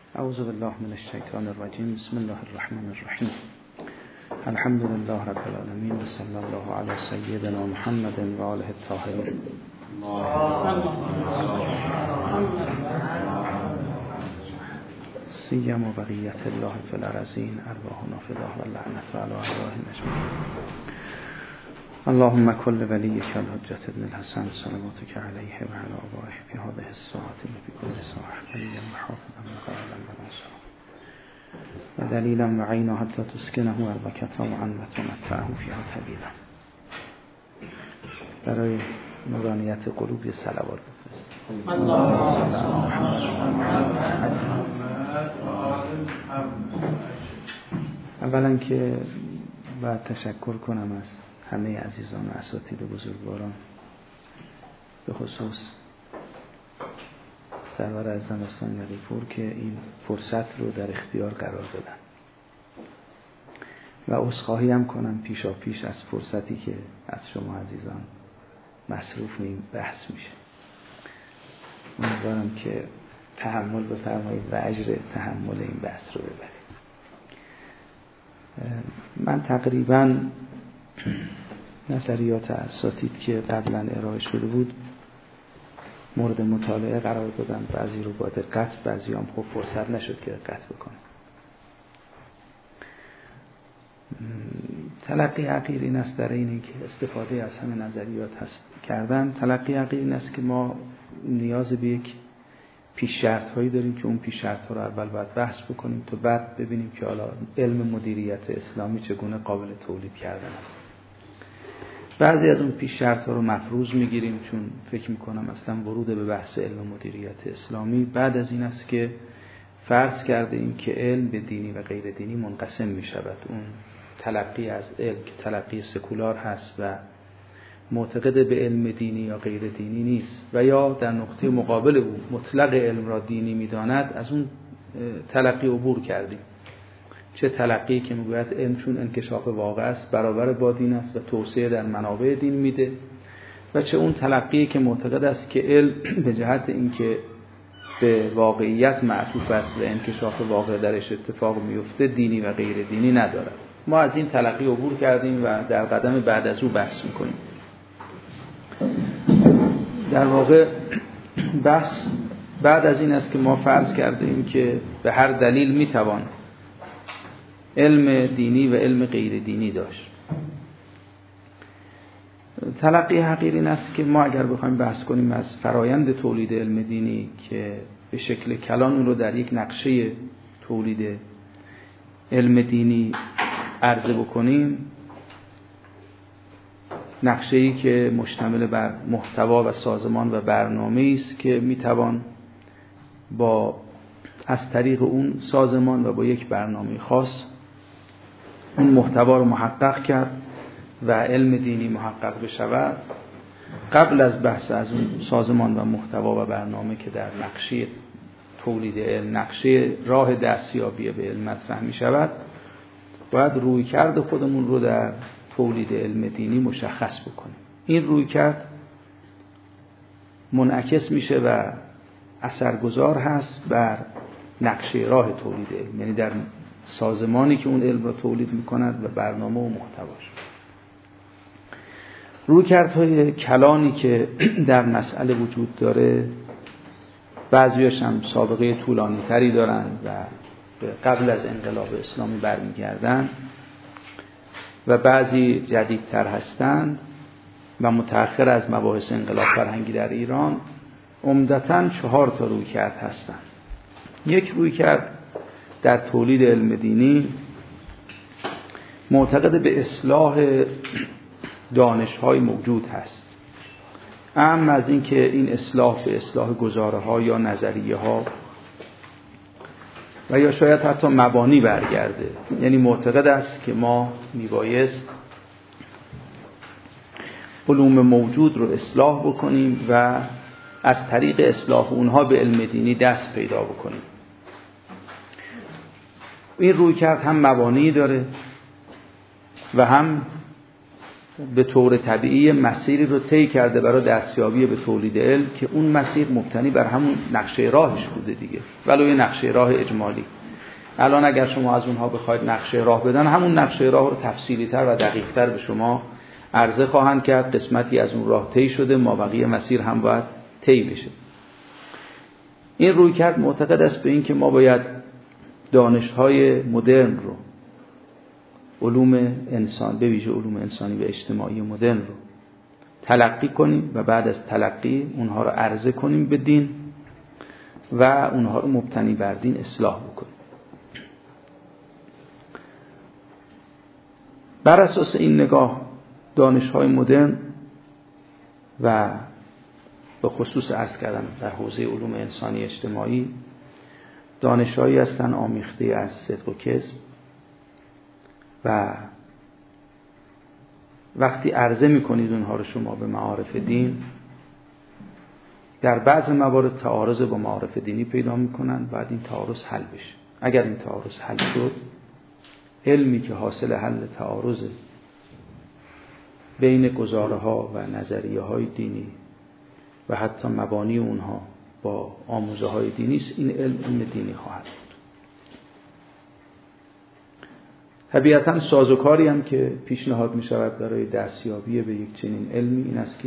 اعوذ بالله من الشیطان الرجیم. بسم الله الرحمن الرحیم. الحمد لله رب العالمین و صلی الله علی سیدنا محمد و آله الطاهرین. سیم و بقیت الله فی الارضین ارواحنا فداه و لعنت علی ارواحهم اجمعین. اللهم كل وليك الحجة ابن الحسن صلواتك عليه وعلى آبائه في هذه الساعة وفي كل ساعة وليا وحافظا وقائلا وناصرا ودليلا وعينا حتى تسكنه أرضك طوعا وتمتعه فيها طويلا. برای نورانیت قلوب یه صلوات بفرست. اللهم صل على محمد. اولا که باید تشکر کنم از همه عزیزان و اساتید بزرگواران، به خصوص سرور اعظم استان یاریپور که این فرصت رو در اختیار قرار دادن و عذرخواهی هم کنم پیشا پیش از فرصتی که از شما عزیزان مصروف این بحث میشه. امیدوارم که تحمل بفرمایید و اجر تحمل این بحث رو ببرید. من تقریباً نظریات اساتید که قبلا ارائه شده بود مورد مطالعه قرار دادن، بعضی رو با دقت، بعضی هم خب فرصت نشد که دقت بکنم. تلقی حقیر این است در اینی که استفاده از همه نظریات هست کردن. تلقی حقیر این است که ما نیاز به یک پیش شرط هایی داریم که اون پیش شرط ها رو اول باید بحث بکنیم تا بعد ببینیم که حالا علم مدیریت اسلامی چگونه قابل تولید کردن است. بعضی از اون پیش شرط ها رو مفروض میگیریم چون فکر میکنم اصلا ورود به بحث علم مدیریت اسلامی بعد از این است که فرض کرده ایم که علم به دینی و غیر دینی منقسم میشود. اون تلقی از علم که تلقی سکولار هست و معتقد به علم دینی یا غیر دینی نیست و یا در نقطه مقابل او مطلق علم را دینی میداند، از اون تلقی عبور کردیم. چه تلقی که میگوید علم چون انکشاف واقع است برابر با دین است و توسعه در منابع دین میده، و چه اون تلقی که معتقد است که علم به جهت اینکه به واقعیت معطوف است و انکشاف واقع درش اتفاق میفته دینی و غیر دینی ندارد. ما از این تلقی عبور کردیم و در قدم بعد از او بحث میکنیم. در واقع بحث بعد از این است که ما فرض کردیم که به هر دلیل میتوان علم دینی و علم غیر دینی داشت. تلقی حقیر این است که ما اگر بخوایم بحث کنیم از فرایند تولید علم دینی که به شکل کلان اون رو در یک نقشه تولید علم دینی عرضه بکنیم، نقشه‌ای که مشتمل بر محتوا و سازمان و برنامه‌ای است که میتوان از طریق اون سازمان و با یک برنامه خاص اون محتوا رو محقق کرد و علم دینی محقق بشود. قبل از بحث از اون سازمان و محتوا و برنامه که در نقشه تولید علم، نقشه راه دستیابی به علم مطرح می شود، باید رویکرد خودمون رو در تولید علم دینی مشخص بکنیم. این رویکرد منعکس میشه و اثرگذار هست بر نقشه راه تولید علم، یعنی در سازمانی که اون علم را تولید میکند و برنامه و محتواش. رویکردهای کلانی که در مسئله وجود داره بعضی‌هاش هم سابقه طولانی تری دارن و قبل از انقلاب اسلامی برمیگردن و بعضی جدیدتر هستند و متأخر از مباحث انقلاب فرهنگی در ایران. عمدتاً 4 تا رویکرد هستند. یک رویکرد در تولید علم دینی معتقد به اصلاح دانش‌های موجود هست، اما از این که این اصلاح به اصلاح گزاره‌ها یا نظریه‌ها و یا شاید حتی مبانی برگرده. یعنی معتقد است که ما میبایست علوم موجود رو اصلاح بکنیم و از طریق اصلاح اونها به علم دینی دست پیدا بکنیم. این رویکرد هم مبانی داره و هم به طور طبیعی مسیری رو طی کرده برای دستیابی به تولید علم که اون مسیر مبتنی بر همون نقشه راهش بوده دیگه، ولو یه نقشه راه اجمالی. الان اگر شما از اونها بخواید نقشه راه بدن، همون نقشه راه رو تفصیلی تر و دقیق تر به شما عرضه خواهند کرد. قسمتی از اون راه طی شده، مابقی مسیر هم باید طی بشه. این رویکرد معتقد است به این که ما باید دانش‌های مدرن رو، علوم انسان، به ویژه علوم انسانی و اجتماعی مدرن رو تلقی کنیم و بعد از تلقی اونها رو عرضه کنیم به دین و اونها رو مبتنی بر دین اصلاح بکنیم. بر اساس این نگاه دانش‌های مدرن و به خصوص عرض کردم در حوزه علوم انسانی اجتماعی دانش‌هایی هستند آمیخته از صدق و کذب و وقتی عرضه می‌کنید اونها رو شما به معارف دین، در بعض موارد تعارض با معارف دینی پیدا می‌کنن، بعد این تعارض حل بشه. اگر این تعارض حل شد، علمی که حاصل حل تعارض بین گزاره‌ها و نظریه‌های دینی و حتی مبانی اونها با آموزه‌های دینی است، این علم دینی خواهد بود. طبیعتاً سازوکاری هم که پیشنهاد می شود برای دستیابی به یک چنین علمی این است که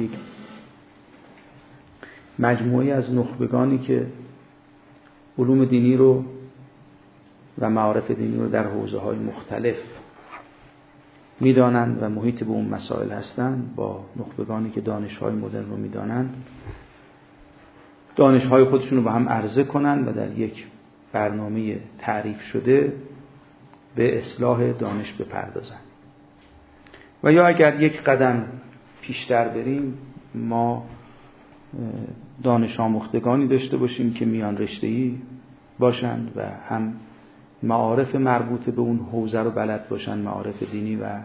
مجموعی از نخبگانی که علوم دینی رو و معارف دینی رو در حوزه‌های مختلف می‌دانند و محیط به اون مسائل هستند، با نخبگانی که دانش‌های مدرن رو می‌دانند، دانش‌های خودشون رو با هم عرضه کنند و در یک برنامه تعریف شده به اصلاح دانش بپردازند. و یا اگر یک قدم پیشتر بریم، ما دانش آموختگانی داشته باشیم که میان رشته‌ای باشند و هم معارف مربوط به اون حوزه رو بلد باشن، معارف دینی و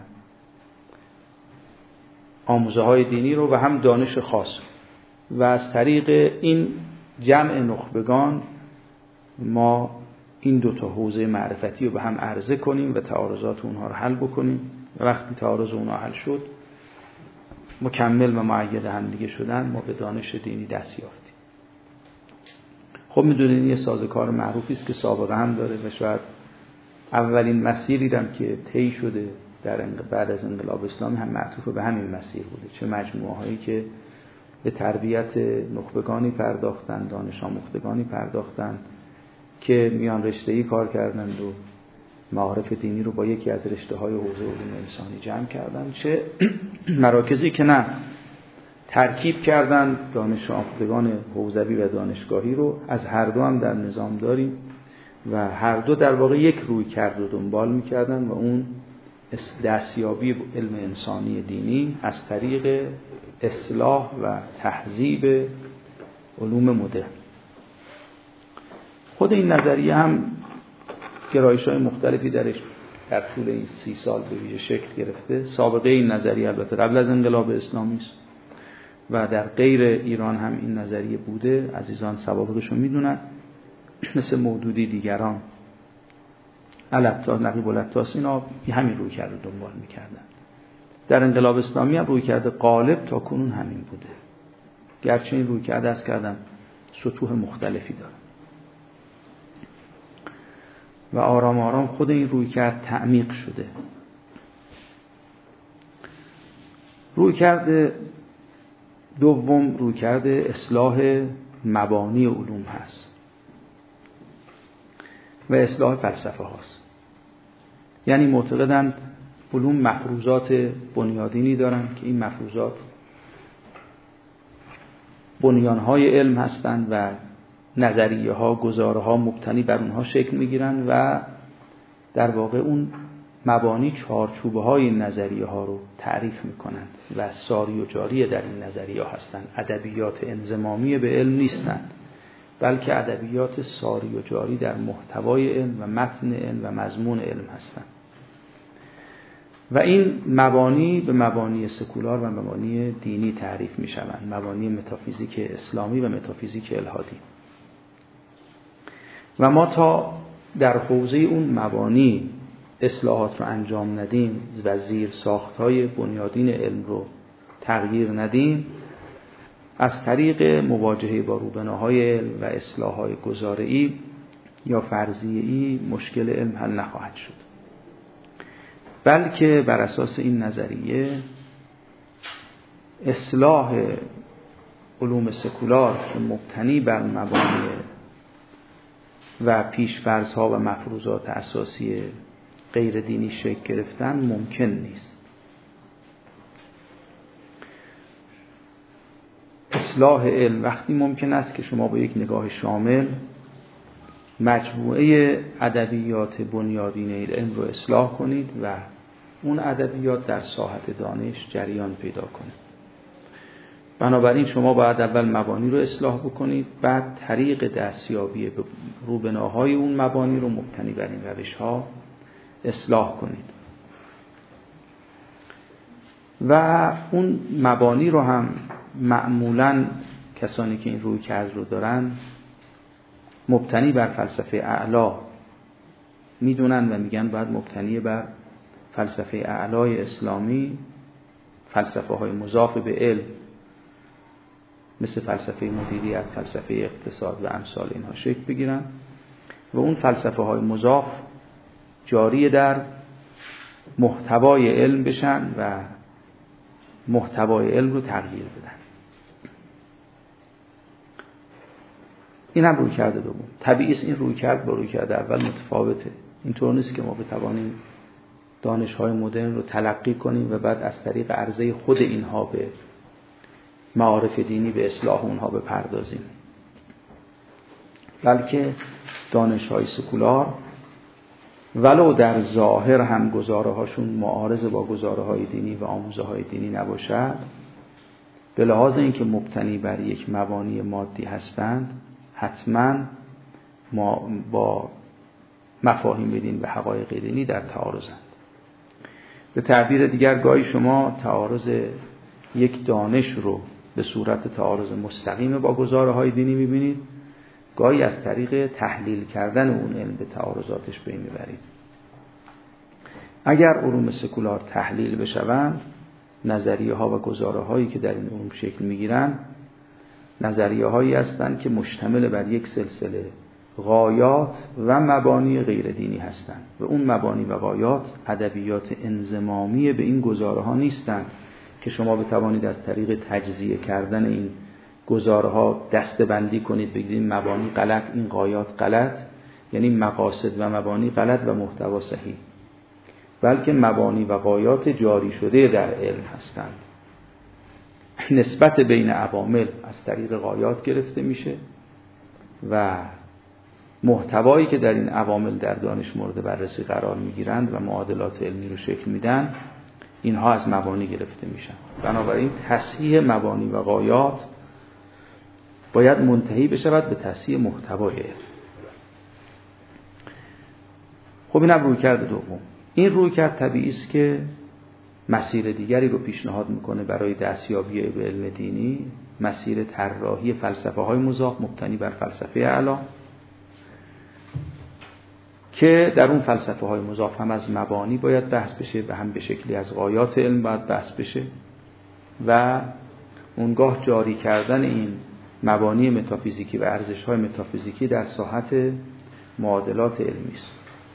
آموزه‌های دینی رو، و هم دانش خاص. و از طریق این جمع نخبگان ما این دو تا حوزه معرفتی رو به هم عرضه کنیم و تعارضات اونها رو حل بکنیم. و وقتی تعارض اونها حل شد، مکمل و مؤید هم دیگه شدن، ما به دانش دینی دست یافتیم. خب میدونین یه سازوکار معروفی است که سابقه هم داره و شاید اولین مسیری هم که طی شده بعد از انقلاب اسلامی هم معطوف به همین مسیر بوده. چه مجموعه هایی که به تربیت نخبگانی پرداختن، دانش آموختگانی پرداختن که میان رشته‌ای کار کردند و معارف دینی رو با یکی از رشته‌های حوزه علوم انسانی جمع کردن، چه مراکزی که نه ترکیب کردن دانش آموختگان حوزوی و دانشگاهی رو. از هر دو هم در نظام داریم و هر دو در واقع یک روی کرد و دنبال می‌کردن و اون دستیابی علم انسانی دینی از طریق اصلاح و تهذیب علوم مدرن. خود این نظریه هم گرایش‌های مختلفی درش در طول این 30 سال به ویژه شکل گرفته. سابقه این نظریه البته قبل از انقلاب اسلامی است و در غیر ایران هم این نظریه بوده. عزیزان سوابقش رو میدونن، مثل مودودی دیگران، نقیب العطاس، اینا همین روی کرده دنبال میکردن. در انقلاب اسلامی هم روی کرده غالب تا کنون همین بوده، گرچه این روی کرده از کردم سطوح مختلفی داره و آرام آرام خود این روی کرد تعمیق شده. روی کرده دوم روی کرده اصلاح مبانی علوم هست و اصلاح فلسفه هاست. یعنی معتقدند علوم مفروضات بنیادینی دارند که این مفروضات بنیانهای علم هستند و نظریه ها، گزاره ها مبتنی بر اونها شکل میگیرن و در واقع اون مبانی چارچوبه های این نظریه ها رو تعریف میکنند و ساری و جاری در این نظریه ها هستند. ادبیات انضمامی به علم نیستند، بلکه ادبیات ساری و جاری در محتوای علم و متن علم و مضمون علم هستند. و این مبانی به مبانی سکولار و مبانی دینی تعریف میشوند، مبانی متافیزیک اسلامی و متافیزیک الهادی. و ما تا در حوزه اون مبانی اصلاحات رو انجام ندیم و زیر ساخت‌های بنیادین علم رو تغییر ندیم، از طریق مواجهه با روبناهای علم و اصلاح‌های گزاره‌ای یا فرضیه‌ای مشکل علم حل نخواهد شد، بلکه بر اساس این نظریه اصلاح علوم سکولار که مبتنی بر مبانی و پیش‌فرض‌ها و مفروضات اساسی غیر دینی شکل گرفتن ممکن نیست. اصلاح علم وقتی ممکن است که شما با یک نگاه شامل مجموعه ادبیات بنیادین علم رو اصلاح کنید و اون ادبیات در ساحت دانش جریان پیدا کنه. بنابراین شما باید اول مبانی رو اصلاح بکنید، بعد طریق دستیابی به روبناهای اون مبانی رو مبتنی بر این روش‌ها اصلاح کنید و اون مبانی رو هم معمولاً کسانی که این رویکرد رو دارن مبتنی بر فلسفه اعلی میدونن و میگن باید مبتنی بر فلسفه اعلای اسلامی، فلسفه های مضاف به علم مثل فلسفه مدیریت، فلسفه اقتصاد و امثال اینها شکل بگیرن و اون فلسفه های مضاف جاری در محتوای علم بشن و محتوای علم رو تغییر بدن. این هم رویکرد دوم. طبیعی است این رویکرد با رویکرد اول متفاوته. اینطور نیست که ما بتوانیم دانش‌های مدرن رو تلقی کنیم و بعد از طریق عرضه خود اینها به معارف دینی به اصلاح اونها بپردازیم، بلکه دانش‌های سکولار ولو در ظاهر هم گزاره‌هاشون معارض با گزاره‌های دینی و آموزه‌های دینی نباشد، به لحاظ اینکه مبتنی بر یک مبانی مادی هستند، حتما با مفاهیم دین و حقایق دینی در تعارضند. به تعبیر دیگر گاهی شما تعارض یک دانش رو به صورت تعارض مستقیم با گزاره‌های دینی می‌بینید، گاهی از طریق تحلیل کردن اون علم به تعارضاتش پی می‌برید. اگر علوم سکولار تحلیل بشوند، نظریه‌ها و گزاره‌هایی که در این علوم شکل می‌گیرند نظریه‌هایی هستند که مشتمل بر یک سلسله غایات و مبانی غیر دینی هستند و اون مبانی و غایات ادبیات انضمامی به این گزاره‌ها نیستند که شما بتوانید از طریق تجزیه کردن این گزاره‌ها دسته‌بندی کنید، بگید مبانی غلط، این غایات غلط، یعنی مقاصد و مبانی غلط و محتوا صحیح، بلکه مبانی و غایات جاری شده در علم هستند. نسبت بین عوامل از طریق غایات گرفته میشه و محتوایی که در این عوامل در دانش مورد بررسی قرار میگیرند و معادلات علمی رو شکل میدن، اینها از مبانی گرفته میشن. بنابراین تصحیح مبانی و غایات باید منتهی بشود به تصحیح محتوای علم. خب اینم رویکرد دوم. این رویکرد طبیعی است که مسیر دیگری رو پیشنهاد میکنه برای دستیابی به علم دینی، مسیر طراحی فلسفه های مضاف مبتنی بر فلسفه اعلی که در اون فلسفه های مضاف هم از مبانی باید بحث بشه و هم به شکلی از غایات علم باید بحث بشه و اونگاه جاری کردن این مبانی متافیزیکی و ارزش های متافیزیکی در ساحت معادلات علمی است.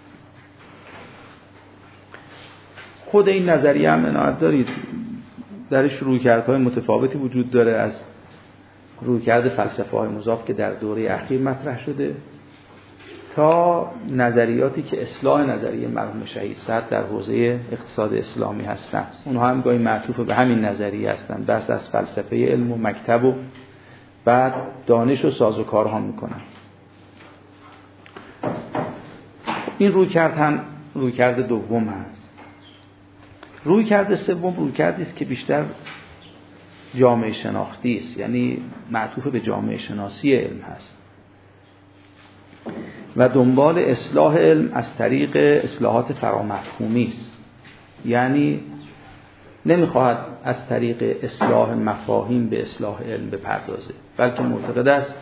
خود این نظریه هم عنایت دارید درش رویکردهای متفاوتی وجود داره، از رویکرد فلسفه های مضاف که در دوره اخیر مطرح شده تا نظریاتی که اصلاح نظریه مرحوم شهید صدر در حوزه اقتصاد اسلامی هستند. اونها هم گاهی معطوف به همین نظریه هستند، بس از فلسفه علم و مکتب و بعد دانش و سازوکارها میکنن. این رویکرد هم رویکرد دوم هست. رویکرد سوم رویکردی است که بیشتر جامعه شناختی است، یعنی معطوف به جامعه شناسی علم هست و دنبال اصلاح علم از طریق اصلاحات فرامفهومی است. یعنی نمیخواهد از طریق اصلاح مفاهیم به اصلاح علم بپردازه، بلکه معتقد است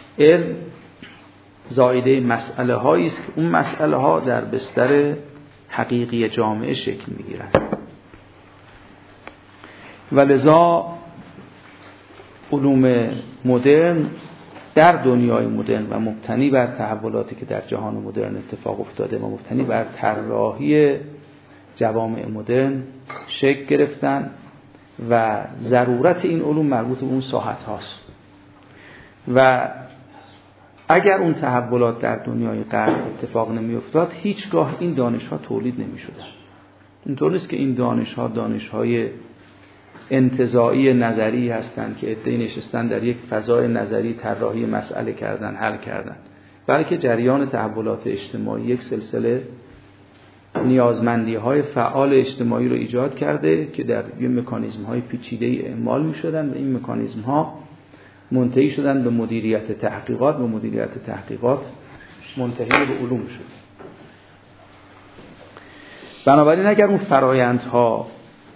علم زایده مسئله هایی است که اون مسئله ها در بستر حقیقی جامعه شکل میگیرند. و لذا علوم مدرن در دنیای مدرن و مبتنی بر تحولاتی که در جهان مدرن اتفاق افتاده و مبتنی بر طراحی جوامع مدرن شکل گرفتن و ضرورت این علوم مربوط به اون ساحت هاست. و اگر اون تحولات در دنیای غرب اتفاق نمی افتاد، هیچگاه این دانش ها تولید نمی شدن. اینطور نیست که این دانش ها دانش های انتزاعی نظری هستند که عده‌ای نشستن در یک فضای نظری طراحی مسئله کردن، حل کردن، بلکه جریان تحولات اجتماعی یک سلسله نیازمندی های فعال اجتماعی رو ایجاد کرده که در یه مکانیزم های پیچیده‌ای اعمال می‌شدن و این مکانیزم ها منتهی شدن به مدیریت تحقیقات و مدیریت تحقیقات منتهی به علوم شد. بنابراین اگر اون فرایندها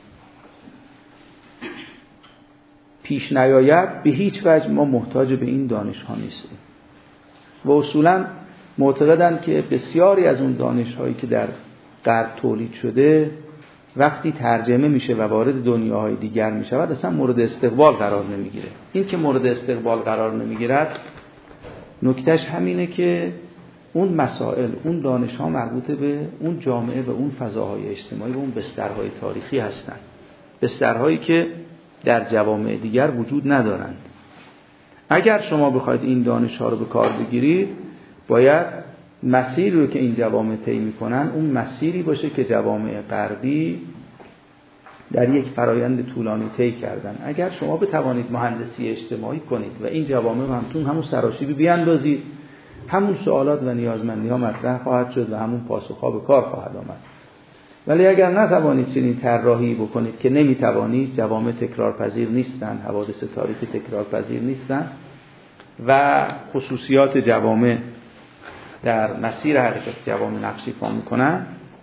پیش نیاید، به هیچ وجه ما محتاج به این دانش ها نیستیم. و اصولاً معتقدند که بسیاری از اون دانش هایی که در غرب تولید شده وقتی ترجمه میشه و وارد دنیاهای دیگر میشود اصلا مورد استقبال قرار نمیگیره. این که مورد استقبال قرار نمیگیرد نکتهش همینه که اون مسائل، اون دانش ها مربوط به اون جامعه و اون فضاهای اجتماعی و اون بسترهای تاریخی هستند، بسترهایی که در جوامع دیگر وجود ندارند. اگر شما بخواید این دانش ها رو به کار بگیرید، باید مسیری رو که این جوامع طی میکنن اون مسیری باشه که جوامع غربی در یک فرایند طولانی طی کردن. اگر شما بتوانید مهندسی اجتماعی کنید و این جوامع رو همتون همون سراشیبی بیاندازید، همون سوالات و نیازمندی ها مطرح خواهد شد و همون پاسخها به کار خواهد آمد. ولی اگر نتوانید چنین طراحی بکنید که نمیتوانید، جوامع تکرارپذیر نیستند، حوادث تاریخی تکرارپذیر نیستند و خصوصیات جوامع در مسیر حرکت جوامع نقش ایفا میکنن.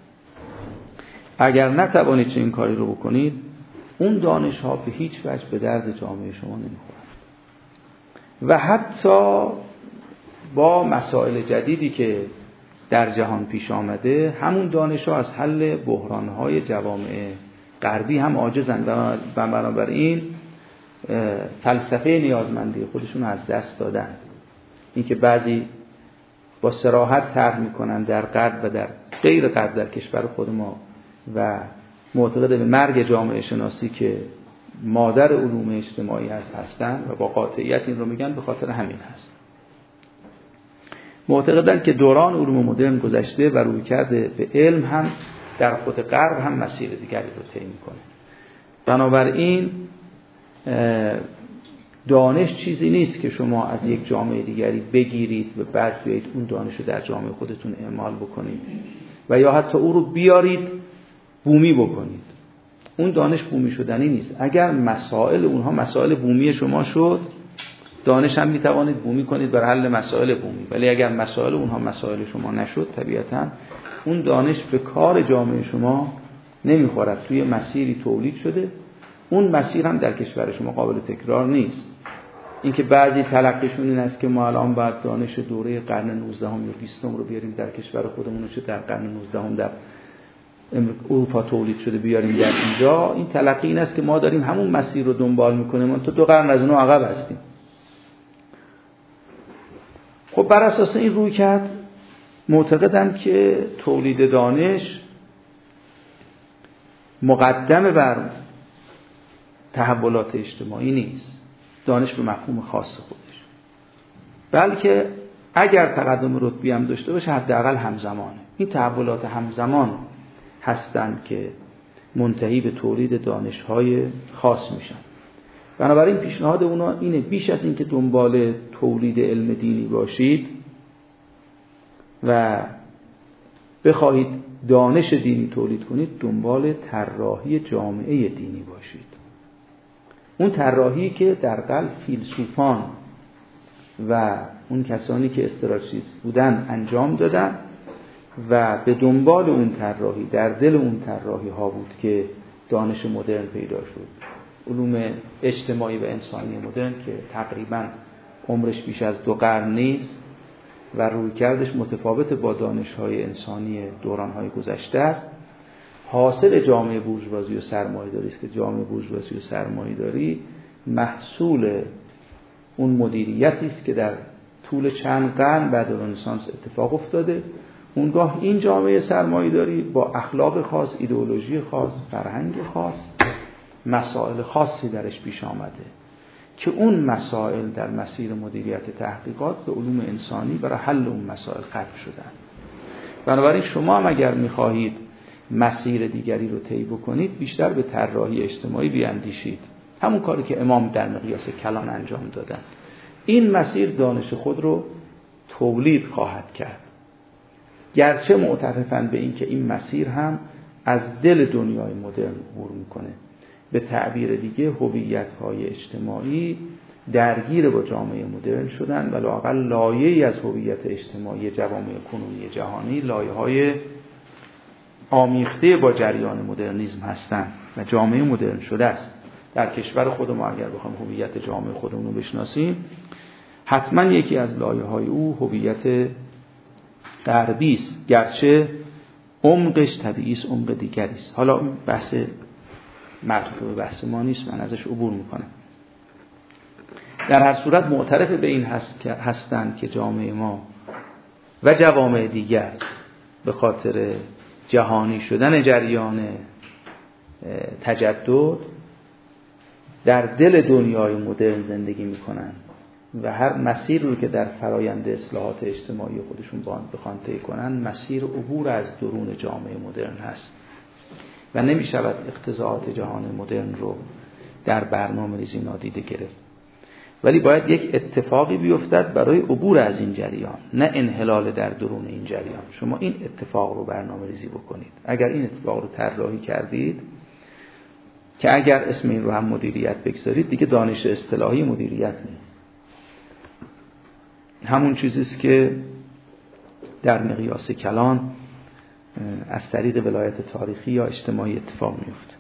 اگر نتوانید چنین کاری رو بکنید، اون دانش ها به هیچ وجه به درد جامعه شما نمیخورن. و حتی با مسائل جدیدی که در جهان پیش آمده، همون دانش ها از حل بحران های جوامع غربی هم عاجزند و بنابراین فلسفه نیازمندی خودشون از دست دادن. اینکه بعضی با صراحت طرح میکنن در غرب و در غیر غرب در کشور خود ما و معتقد به مرگ جامعه شناسی که مادر علوم اجتماعی هستن و با قاطعیت این رو میگن، به خاطر همین هست. معتقدن که دوران علوم مدرن گذشته و روی کرده به علم هم در خود غرب هم مسیر دیگری رو طی میکنه. بنابراین دانش چیزی نیست که شما از یک جامعه دیگری بگیرید و بعد بیایید اون دانش رو در جامعه خودتون اعمال بکنید و یا حتی او رو بیارید بومی بکنید. اون دانش بومی شدنی نیست. اگر مسائل اونها مسائل بومی شما شد، دانش هم میتوانید بومی کنید برای حل مسائل بومی. ولی اگر مسائل اونها مسائل شما نشد، طبیعتاً اون دانش به کار جامعه شما نمیخورد. توی مسیری تولید شده، اون مسیر هم در کشور شما قابل تکرار نیست. اینکه بعضی تلقیشون این است که ما الان باید دانش دوره قرن 19 یا 20 رو بیاریم در کشور خودمون، چه در قرن 19 در اروپا تولید شده بیاریم در اینجا. این تلقی این است که ما داریم همون مسیر رو دنبال میکنیم، ما تا 2 قرن از اونها عقب هستیم. خب بر اساس این رویکرد معتقدم که تولید دانش مقدم بر تحولات اجتماعی نیست، دانش به مفهوم خاص خودش، بلکه اگر تقدم رتبی هم داشته باشه حداقل همزمانه. این تحولات همزمان هستند که منتهی به تولید دانش‌های خاص میشن. بنابراین پیشنهاد اونا اینه بیش از این که دنبال تولید علم دینی باشید و بخواهید دانش دینی تولید کنید، دنبال طراحی جامعه دینی باشید. اون طراحی که در قلب فیلسوفان و اون کسانی که استراتژیست بودن انجام دادن و به دنبال اون طراحی، در دل اون طراحی ها بود که دانش مدرن پیدا شد. علوم اجتماعی و انسانی مدرن که تقریباً عمرش بیش از 2 قرن نیست و رویکردش متفاوت با دانش‌های انسانی دوران‌های گذشته است. حاصل جامعه بورژوازی و سرمایه‌داری است که جامعه بورژوازی و سرمایه‌داری محصول اون مدیریتی است که در طول چند قرن بعد از رنسانس اتفاق افتاده. اونگاه این جامعه سرمایه‌داری با اخلاق خاص، ایدئولوژی خاص، فرهنگ خاص، مسائل خاصی درش پیش آمده که اون مسائل در مسیر مدیریت تحقیقات به علوم انسانی برای حل اون مسائل ختم شدن. بنابراین شما هم اگر می‌خواهید مسیر دیگری رو طی بکنید بیشتر به طراحی اجتماعی بیاندیشید، همون کاری که امام در مقیاس کلان انجام دادن. این مسیر دانش خود رو تولید خواهد کرد، گرچه معترفن به این که این مسیر هم از دل دنیای مدرن عبور میکنه. به تعبیر دیگه هویت‌های اجتماعی درگیر با جامعه مدرن شدن و لااقل لایه‌ای از هویت اجتماعی جوامع کنونی جهانی لایه‌های آمیخته با جریان مدرنیسم هستند و جامعه مدرن شده است. در کشور خود ما اگر بخوام هویت جامعه خودمون رو بشناسیم، حتما یکی از لایه‌های او هویت غربی است، گرچه عمقش طبیعی است، عمق دیگری است. حالا اون بحث معطوف به بحث ما نیست، من ازش عبور میکنم. در هر صورت معترف به این هستند که جامعه ما و جوامع دیگر به خاطر جهانی شدن جریان تجدد در دل دنیای مدرن زندگی میکنن و هر مسیر رو که در فرایند اصلاحات اجتماعی خودشون بخوان طی کنن مسیر عبور از درون جامعه مدرن هست و نمیشود اقتضاعات جهان مدرن رو در برنامه‌ریزی نادیده گرفت. ولی باید یک اتفاقی بیفتد برای عبور از این جریان، نه انحلال در درون این جریان. شما این اتفاق رو برنامه‌ریزی بکنید. اگر این اتفاق رو طراحی کردید که اگر اسم این رو هم مدیریت بگذارید، دیگه دانش اصطلاحی مدیریت نیست، همون چیزیست که در مقیاس کلان از طریق ولایت تاریخی یا اجتماعی اتفاق میفته.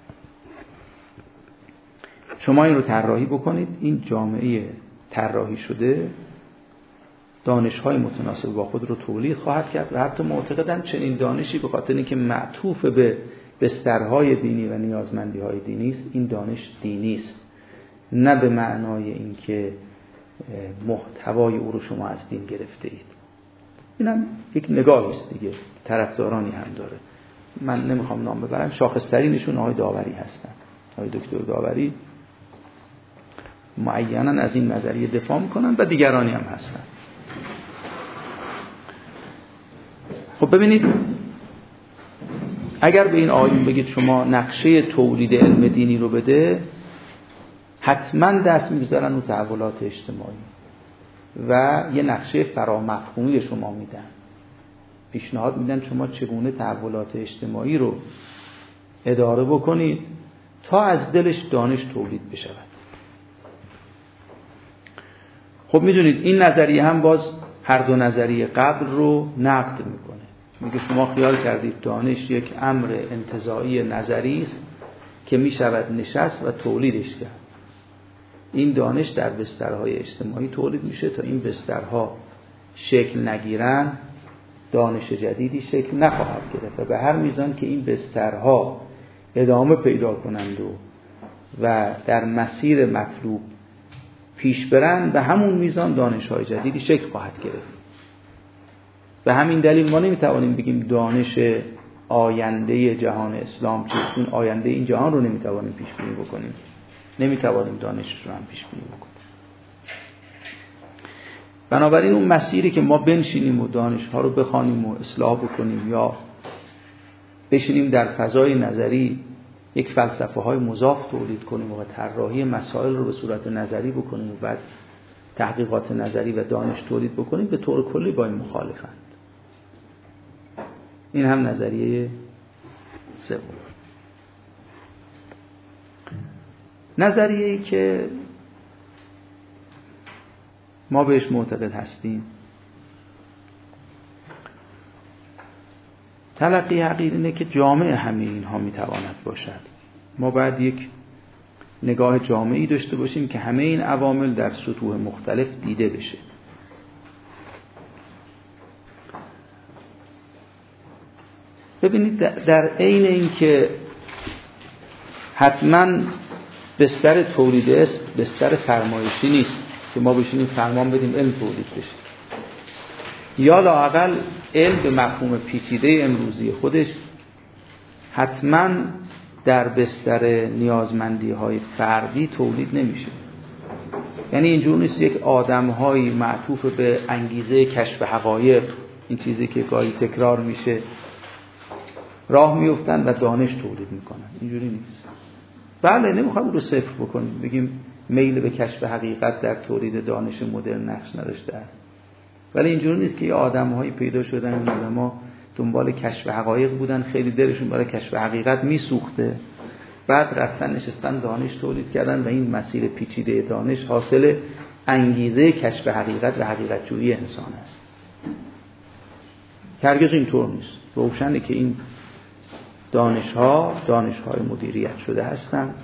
شما این رو طراحی بکنید، این جامعه طراحی شده دانش‌های متناسب با خود رو تولید خواهد کرد و حتی معتقدن چنین دانشی به خاطر اینکه معطوف به بسترهای دینی و نیازمندی‌های دینی است، این دانش دینی است، نه به معنای اینکه محتوای او رو شما از دین گرفته اید. اینم یک نگاهی است دیگه، طرفدارانی هم داره. من نمیخوام نام ببرم، شاخص‌ترینشون آقای داوری هستن. آقای دکتر داوری معیناً از این نظریه دفاع میکنن و دیگرانی هم هستن. خب ببینید، اگر به این آیون بگید شما نقشه تولید علم دینی رو بده، حتما دست می‌گذارن رو تحولات اجتماعی و یه نقشه فرامفهومی شما میدن. پیشنهاد میدن شما چگونه تحولات اجتماعی رو اداره بکنید تا از دلش دانش تولید بشود. خب میدونید این نظریه هم باز هر دو نظریه قبل رو نقد میکنه. میگه شما خیال کردید دانش یک امر انتزاعی نظری است که میشود نشست و تولیدش کرد. این دانش در بسترهای اجتماعی تولید میشه، تا این بسترها شکل نگیرن دانش جدیدی شکل نخواهد گرفت و به هر میزان که این بسترها ادامه پیدا کنند و در مسیر مطلوب پیش برند، به همون میزان دانش‌های جدیدی شکل خواهد گرفت. به همین دلیل ما نمیتوانیم بگیم دانش آینده جهان اسلام چیست، چون آینده این جهان رو نمیتوانیم پیش بینی بکنیم، نمیتوانیم دانشش رو هم پیش بینی بکنیم. بنابراین اون مسیری که ما بنشینیم و دانش‌ها رو بخوانیم و اصلاح بکنیم یا بشینیم در فضای نظری یک فلسفه‌های مضاف تولید کنیم و طراحی مسائل رو به صورت نظری بکنیم و بعد تحقیقات نظری و دانش تولید بکنیم، به طور کلی با این مخالفند. این هم نظریه سوم. نظریه‌ای که ما بهش معتقد هستیم، تلقی حقیقی اینه که جامع همه اینها میتواند باشد. ما باید یک نگاه جامعی داشته باشیم که همه این عوامل در سطوح مختلف دیده بشه. ببینید در عین این که حتما بستر تولید اسم بستر فرمایشی نیست که ما بشینیم فرمان بدیم علم تولید بشه، یا لااقل علم به مفهوم پیچیده امروزی خودش حتما در بستر نیازمندی های فردی تولید نمیشه. یعنی اینجور نیست یک آدم‌هایی معطوف به انگیزه کشف حقایق، این چیزی که گاهی تکرار میشه، راه میفتن و دانش تولید میکنن. اینجوری نیست. بله نمیخوام رو صفر بکنیم بگیم میل به کشف حقیقت در تولید دانش مدرن نقش نداشته است، ولی اینجوری نیست که یه آدم‌هایی پیدا شدن این علما دنبال کشف حقایق بودن، خیلی دلشون برای کشف حقیقت میسوخته، بعد رفتن نشستن دانش تولید کردن و این مسیر پیچیده دانش حاصل انگیزه کشف حقیقت و حقیقت جویی انسان است. هرگز اینطور نیست. روشنه که این دانش‌های مدیریت شده هستند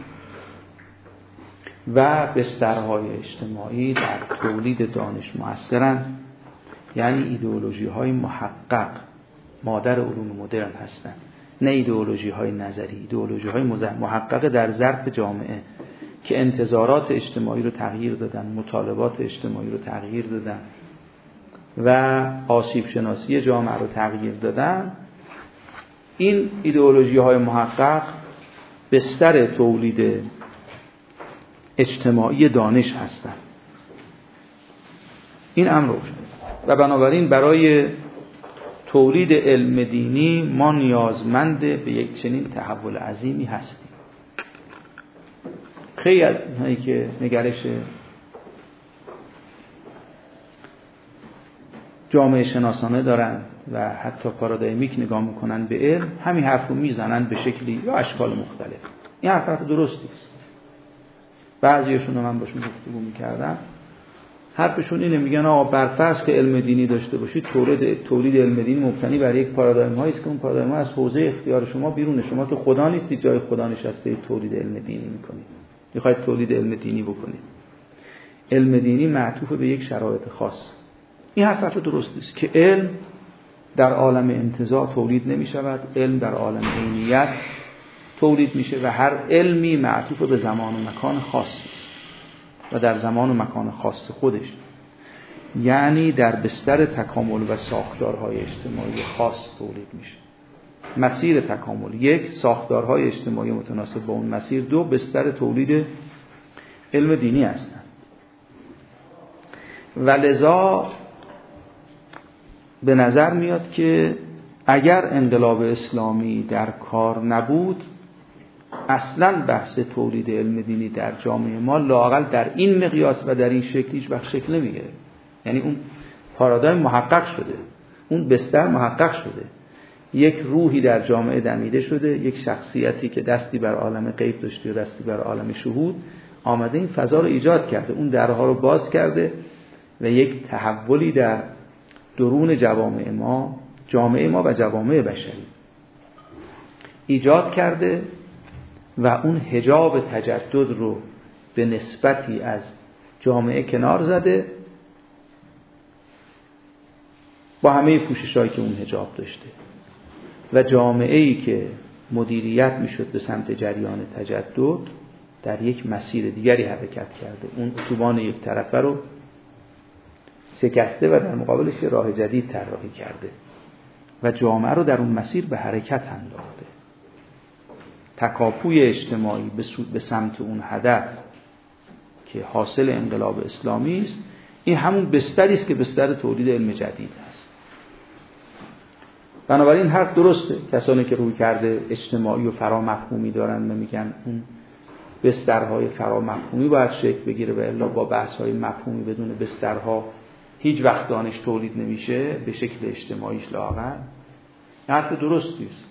و بسترهای اجتماعی در تولید دانش مؤثرند، یعنی ایدئولوژی‌های محقق مادر علوم مدرن هستند، نه ایدئولوژی‌های نظری، ایدئولوژی‌های محقق در ظرف جامعه که انتظارات اجتماعی رو تغییر دادن، مطالبات اجتماعی رو تغییر دادن و آسیب شناسی جامعه رو تغییر دادن. این ایدئولوژی‌های محقق بستر تولید اجتماعی دانش هستند. این امر روشن و بنابراین برای تولید علم دینی ما نیازمند به یک چنین تحول عظیمی هستیم. خیلی از اینایی که نگرش جامعه شناسانه دارن و حتی پارادایمیک نگاه میکنن به علم، همین حرف رو میزنن به شکلی یا اشکال مختلف. این حرف درستی است. بعضیشون رو من باشون گفتگو میکردم، حرفشون اینه، میگن آقا برفرض که علم دینی داشته باشید، تولید علم دینی مبتنی بر یک پارادایم هایی است که اون پارادایم ها از حوزه اختیار شما بیرونه. شما که خدا نیستید جای خدا نشسته تولید علم دینی میکنید، میخواید تولید علم دینی بکنید. علم دینی معطوف به یک شرایط خاص. این حرف درست است که علم در عالم انتزاع تولید نمی شود، علم در عالم عینیت تولید میشه و هر علمی معطوف به زمان و مکان خاصی است و در زمان و مکان خاص خودش، یعنی در بستر تکامل و ساختارهای اجتماعی خاص تولید میشه. مسیر تکامل: یک، ساختارهای اجتماعی متناسب با اون مسیر. دو، بستر تولید علم دینی هستند. و لذا به نظر میاد که اگر انقلاب اسلامی در کار نبود، اصلا بحث تولید علم دینی در جامعه ما لااقل در این مقیاس و در این شکل هیچ وقت شکل نمیگیره. یعنی اون پارادایم محقق شده، اون بستر محقق شده، یک روحی در جامعه دمیده شده، یک شخصیتی که دستی بر عالم غیب داشته و دستی بر عالم شهود آمده این فضا رو ایجاد کرده، اون درها رو باز کرده و یک تحولی در درون جامعه ما و جوامع بشری ایجاد کرده و اون حجاب تجدد رو به نسبتی از جامعه کنار زده با همه پوشش‌هایی که اون حجاب داشته و جامعه‌ای که مدیریت میشد به سمت جریان تجدد در یک مسیر دیگری حرکت کرده. اون اتوبان یک طرفه رو شکسته و در مقابلش راه جدید طراحی کرده و جامعه رو در اون مسیر به حرکت انداخته. تکاپوی اجتماعی به سمت اون هدف که حاصل انقلاب اسلامی است، این همون بستری است که بستر تولید علم جدید است. بنابراین حرف درسته. کسانی که روی کرده اجتماعی و فرامفهومی دارن و میگن اون بسترهای فرامفهومی باید شکل بگیره و الا با بحث‌های مفهومی بدون بسترها هیچ وقت دانش تولید نمیشه به شکل اجتماعیش لااقل، حرف درستی است.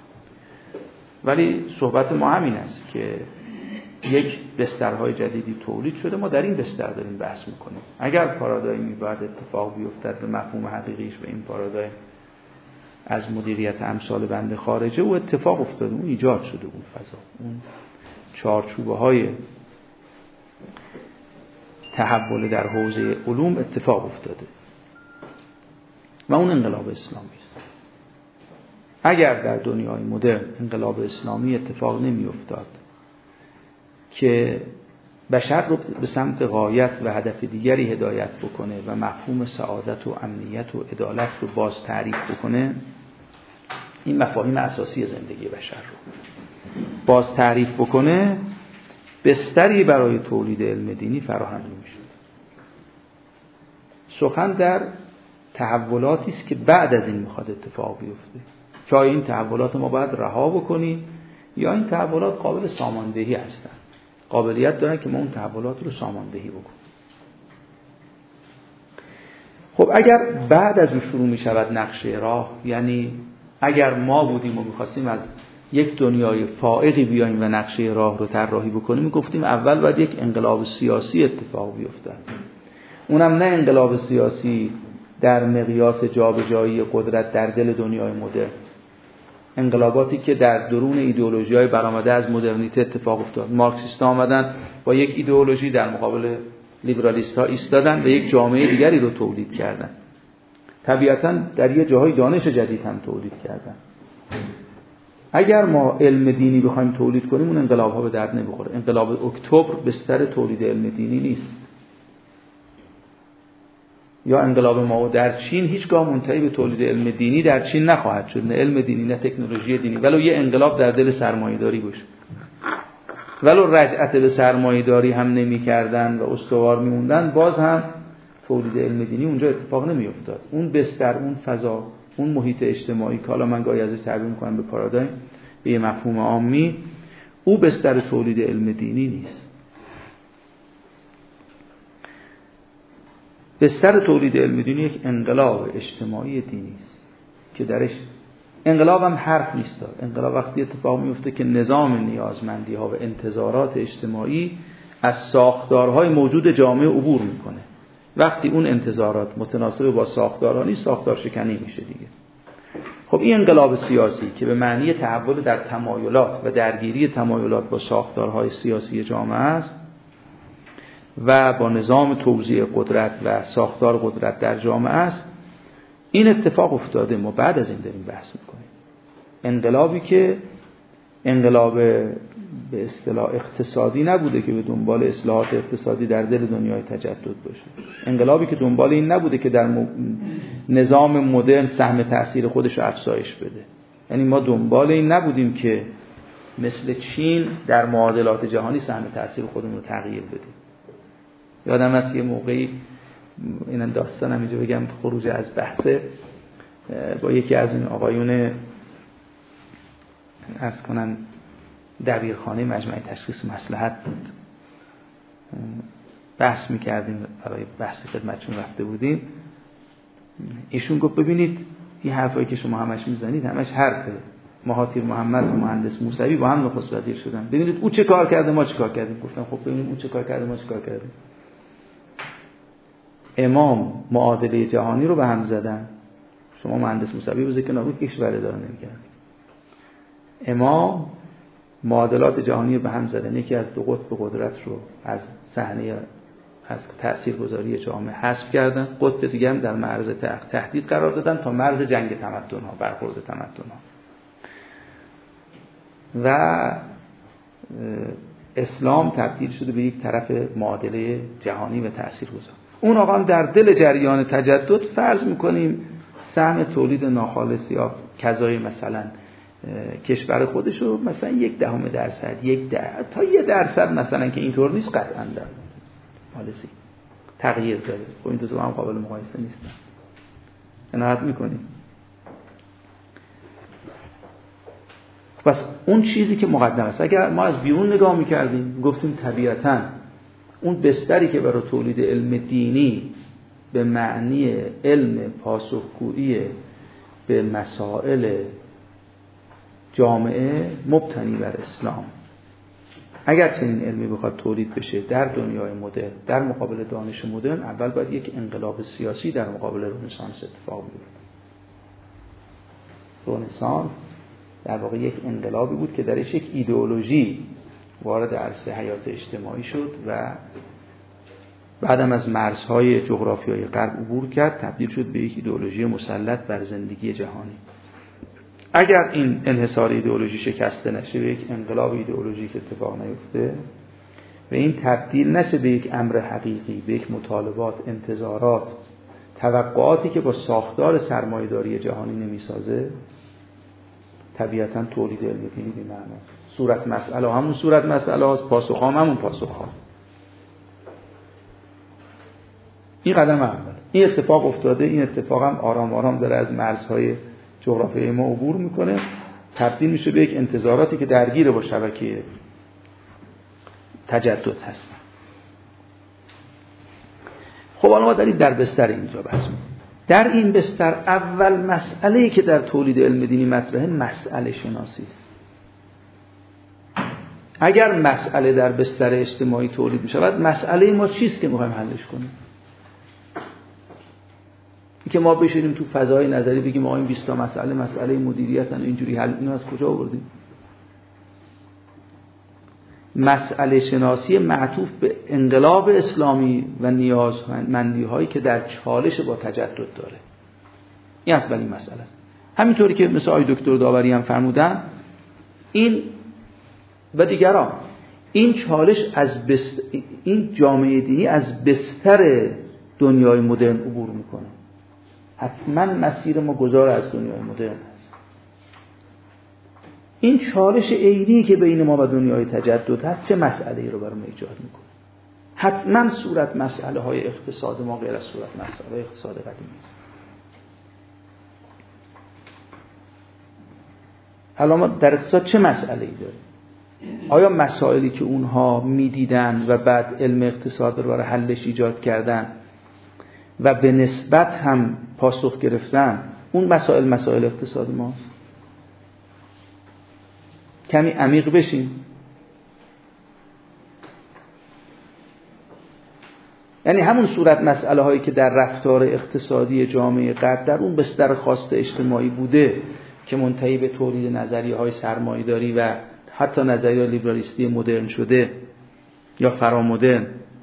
ولی صحبت ما همین است که یک بسترهای جدیدی تولید شده، ما در این بستر داریم بحث میکنیم. اگر پارادایمی باید اتفاق بیفتد به مفهوم حقیقیش و این پارادایم از مدیریت امثال بنده خارجه، او اتفاق افتاده، اون ایجاد شده، اون فضا، اون چارچوبه های تحول در حوزه علوم اتفاق افتاده و اون انقلاب اسلامی است. اگر در دنیای مدرن انقلاب اسلامی اتفاق نمی افتاد که بشر رو به سمت غایت و هدف دیگری هدایت بکنه و مفهوم سعادت و امنیت و عدالت رو باز تعریف بکنه، این مفاهیم اساسی زندگی بشر رو باز تعریف بکنه، بستری برای تولید علم دینی فراهم نمی‌شد. سخن در تحولاتی است که بعد از این میخواد اتفاق بیفته، که آیا این تحولات ما باید رها بکنیم یا این تحولات قابل ساماندهی هستند، قابلیت دارن که ما اون تحولات رو ساماندهی بکنیم. خب اگر بعد از اون شروع میشود نقشه راه، یعنی اگر ما بودیم و میخواستیم از یک دنیای فائقی بیاییم و نقشه راه رو طراحی بکنیم، میگفتیم اول باید یک انقلاب سیاسی اتفاق بیفته. اونم نه انقلاب سیاسی در مقیاس جابجایی قدرت در دل دنیای مدرن، انقلاباتی که در درون ایدئولوژی‌های برآمده از مدرنیته اتفاق افتاد. مارکسیست‌ها آمدن با یک ایدئولوژی در مقابل لیبرالیست‌ها ایستادن و یک جامعه دیگری رو تولید کردن. طبیعتاً در یه جاهای دانش جدید هم تولید کردن. اگر ما علم دینی بخوایم تولید کنیم، اون انقلاب‌ها به درد نمی‌خوره. انقلاب اکتبر بستر تولید علم دینی نیست. یا انقلاب مائو در چین هیچگاه منتهی به تولید علم دینی در چین نخواهد شد، نه علم دینی نه تکنولوژی دینی، ولو یه انقلاب در دل سرمایه‌داری باشه، ولو رجعت به سرمایه‌داری هم نمی‌کردن و استوار می‌موندن، باز هم تولید علم دینی اونجا اتفاق نمی‌افتاد. اون بستر، اون فضا، اون محیط اجتماعی که حالا من گاهی ازش تعبیر می‌کنم به پارادایم، به یه مفهوم عامی، او بستر تولید علم دینی نیست. بستر تولید علم دینی یک انقلاب اجتماعی دینی است که درش انقلاب هم حرف نیست. انقلاب وقتی اتفاق میفته که نظام نیازمندی ها و انتظارات اجتماعی از ساختارهای موجود جامعه عبور میکنه. وقتی اون انتظارات متناسب با ساختارها نیست، ساختار شکنی میشه دیگه. خب این انقلاب سیاسی که به معنی تحول در تمایلات و درگیری تمایلات با ساختارهای سیاسی جامعه است و با نظام توزیع قدرت و ساختار قدرت در جامعه است، این اتفاق افتاده. ما بعد از این داریم بحث میکنیم. انقلابی که انقلاب به اصطلاح اقتصادی نبوده که به دنبال اصلاحات اقتصادی در دل دنیای تجدد باشه، انقلابی که دنبال این نبوده که در نظام مدرن سهم تأثیر خودش رو افزایش بده. یعنی ما دنبال این نبودیم که مثل چین در معادلات جهانی سهم تأثیر خودمون رو تغییر بدیم. یادم هست یه موقعی، این داستانم اینجا بگم خروج از بحثه، با یکی از این آقایون عرض کنن دبیرخانه مجمع تشخیص مصلحت بود، بحث میکردیم، برای بحث خدمتشون رفته بودیم. ایشون گفت ببینید این حرفایی که شما همش میزنید همش حرفه. مهاتیر محمد و مهندس موسوی با هم نخست وزیر شدن، ببینید او چه کار کرده ما چه کار کردیم. گفتم خب ببینید او چه کار کرده ما چه کار کردیم. امام معادله جهانی رو به هم زدن، شما مهندس موسوی بزرگ که نبود کشور اداره نمی‌کرد. امام معادلات جهانی رو به هم زدن، یکی از دو قطب قدرت رو از صحنه از تاثیرگذاری جامعه حذف کردن، قطب دیگه هم در معرض تهدید قرار دادن تا مرز جنگ تمدن‌ها، برخورد تمدن‌ها. و اسلام تبدیل شده به یک طرف معادله جهانی و تاثیرگذار. اون آقا هم در دل جریان تجدد فرض میکنیم سهم تولید ناخالص یا کذای مثلا کشور خودشو مثلا 0.1% تا 1% مثلا، که اینطور نیست قطعا در پالیسی تغییر داره. خب این دو هم قابل مقایسه نیستن. عنایت میکنیم. پس اون چیزی که مقدم است، اگر ما از بیرون نگاه میکردیم گفتیم طبیعتاً اون بستری که برای تولید علم دینی به معنی علم پاسخگویی به مسائل جامعه مبتنی بر اسلام، اگر چنین علمی بخواد تولید بشه در دنیای مدرن در مقابل دانش مدرن، اول باید یک انقلاب سیاسی در مقابل رنسانس اتفاق بیفته. رنسانس در واقع یک انقلابی بود که درش یک ایدئولوژی وارد عرصه حیات اجتماعی شد و بعدم از مرزهای جغرافیایی غرب عبور کرد، تبدیل شد به یک ایدئولوژی مسلط بر زندگی جهانی. اگر این انحصار ایدئولوژی شکسته نشه، به یک انقلاب ایدئولوژیک اتفاق نیفته و این تبدیل نشه به یک امر حقیقی، به یک مطالبات، انتظارات، توقعاتی که با ساختار سرمایه‌داری جهانی نمیسازه، طبیعتاً تولید علم دینی بی‌معناست. صورت مسئله همون صورت مسئله است، پاسخ همون پاسخ ها. این قدم اول. این اتفاق افتاده، این اتفاق هم آرام آرام داره از مرزهای جغرافیایی ما عبور میکنه، تبدیل میشه به یک انتظاراتی که درگیر با شبکه تجدد هستن. خب حالا ما داریم در بستر اینجا بحث میکنیم. در این بستر اول مسئله‌ای که در تولید علم دینی مطرحه مسئله شناسی است. اگر مسئله در بستر اجتماعی تولید می شود، مسئله ما چیست که میخوایم حلش کنیم؟ که ما بشینیم تو فضای نظری بگیم ما این 20 تا مسئله مدیریتن اینجوری حل، اینو از کجا آوردیم؟ مسئله شناسی معطوف به انقلاب اسلامی و نیازمندی هایی که در چالش با تجدد داره. این اولین مسئله است. همینطوری که مثل آقای دکتر داوری هم فرمودن، این و دیگران، این چالش از این جامعه دینی از بستر دنیای مدرن عبور میکنه. حتما مسیر ما گذار از دنیای مدرن هست. این چالش عینی که بین ما و دنیای تجدد هست چه مسئله‌ای رو برام ایجاد میکنه؟ حتما صورت مسئله های اقتصاد ما غیر از صورت مسئله های اقتصاد قدیمی است. حالا ما در اقتصاد چه مسئله‌ای داریم؟ آیا مسائلی که اونها میدیدن و بعد علم اقتصاد رو برای حلش ایجاد کردن و به نسبت هم پاسخ گرفتن، اون مسائل اقتصاد ماست؟ کمی عمیق بشیم. یعنی همون صورت مسئله هایی که در رفتار اقتصادی جامعه غرب در اون بستر خاص اجتماعی بوده که منتهی به تولید نظریه های سرمایه‌داری و حتی نظریه لیبرالیستی مدرن شده یا فرامدرن،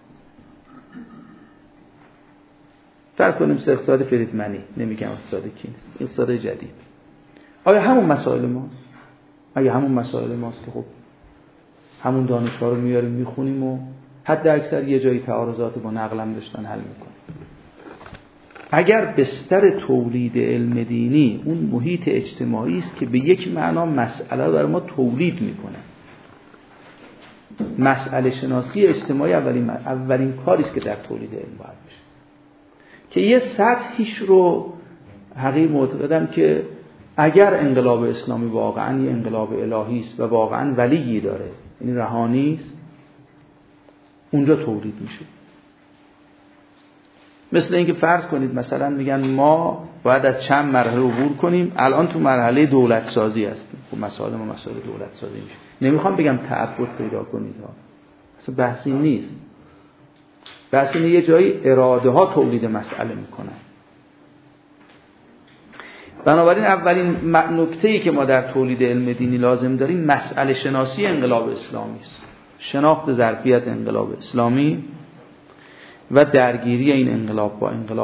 فرض کنیم اقتصاد فریدمنی، نمیگم اقتصاد کینز، اقتصاد جدید، آیا همون مسائل ماست؟ اگه همون مسائل ماست که خب همون دانش‌ها رو میاریم میخونیم و حد اکثر یه جایی تعارضات با نقلم داشتن حل میکنیم. اگر بستر تولید علم دینی اون محیط اجتماعی است که به یک معنا مسئله برای ما تولید میکنه، مسئله شناسی اجتماعی اولین کاری است که در تولید علم باید بشه، که یه سطحیش رو حقیقی معتقدم که اگر انقلاب اسلامی واقعا یه انقلاب الهی است و واقعا ولیی داره، یعنی روحانی است، اونجا تولید میشه. مثل اینکه فرض کنید مثلا میگن ما باید از چند مرحله عبور کنیم، الان تو مرحله دولت سازی هستیم. خب مسائل دولت سازی میشه. نمیخوام بگم تعبد پیدا کنید ها، اصلا بحثی نیست. بحث اینه یه جایی اراده ها تولید مسئله میکنن. بنابراین اولین نکته‌ای که ما در تولید علم دینی لازم داریم مسئله شناسی انقلاب اسلامی است. شناخت ظرفیت انقلاب اسلامی و درگیری این انقلاب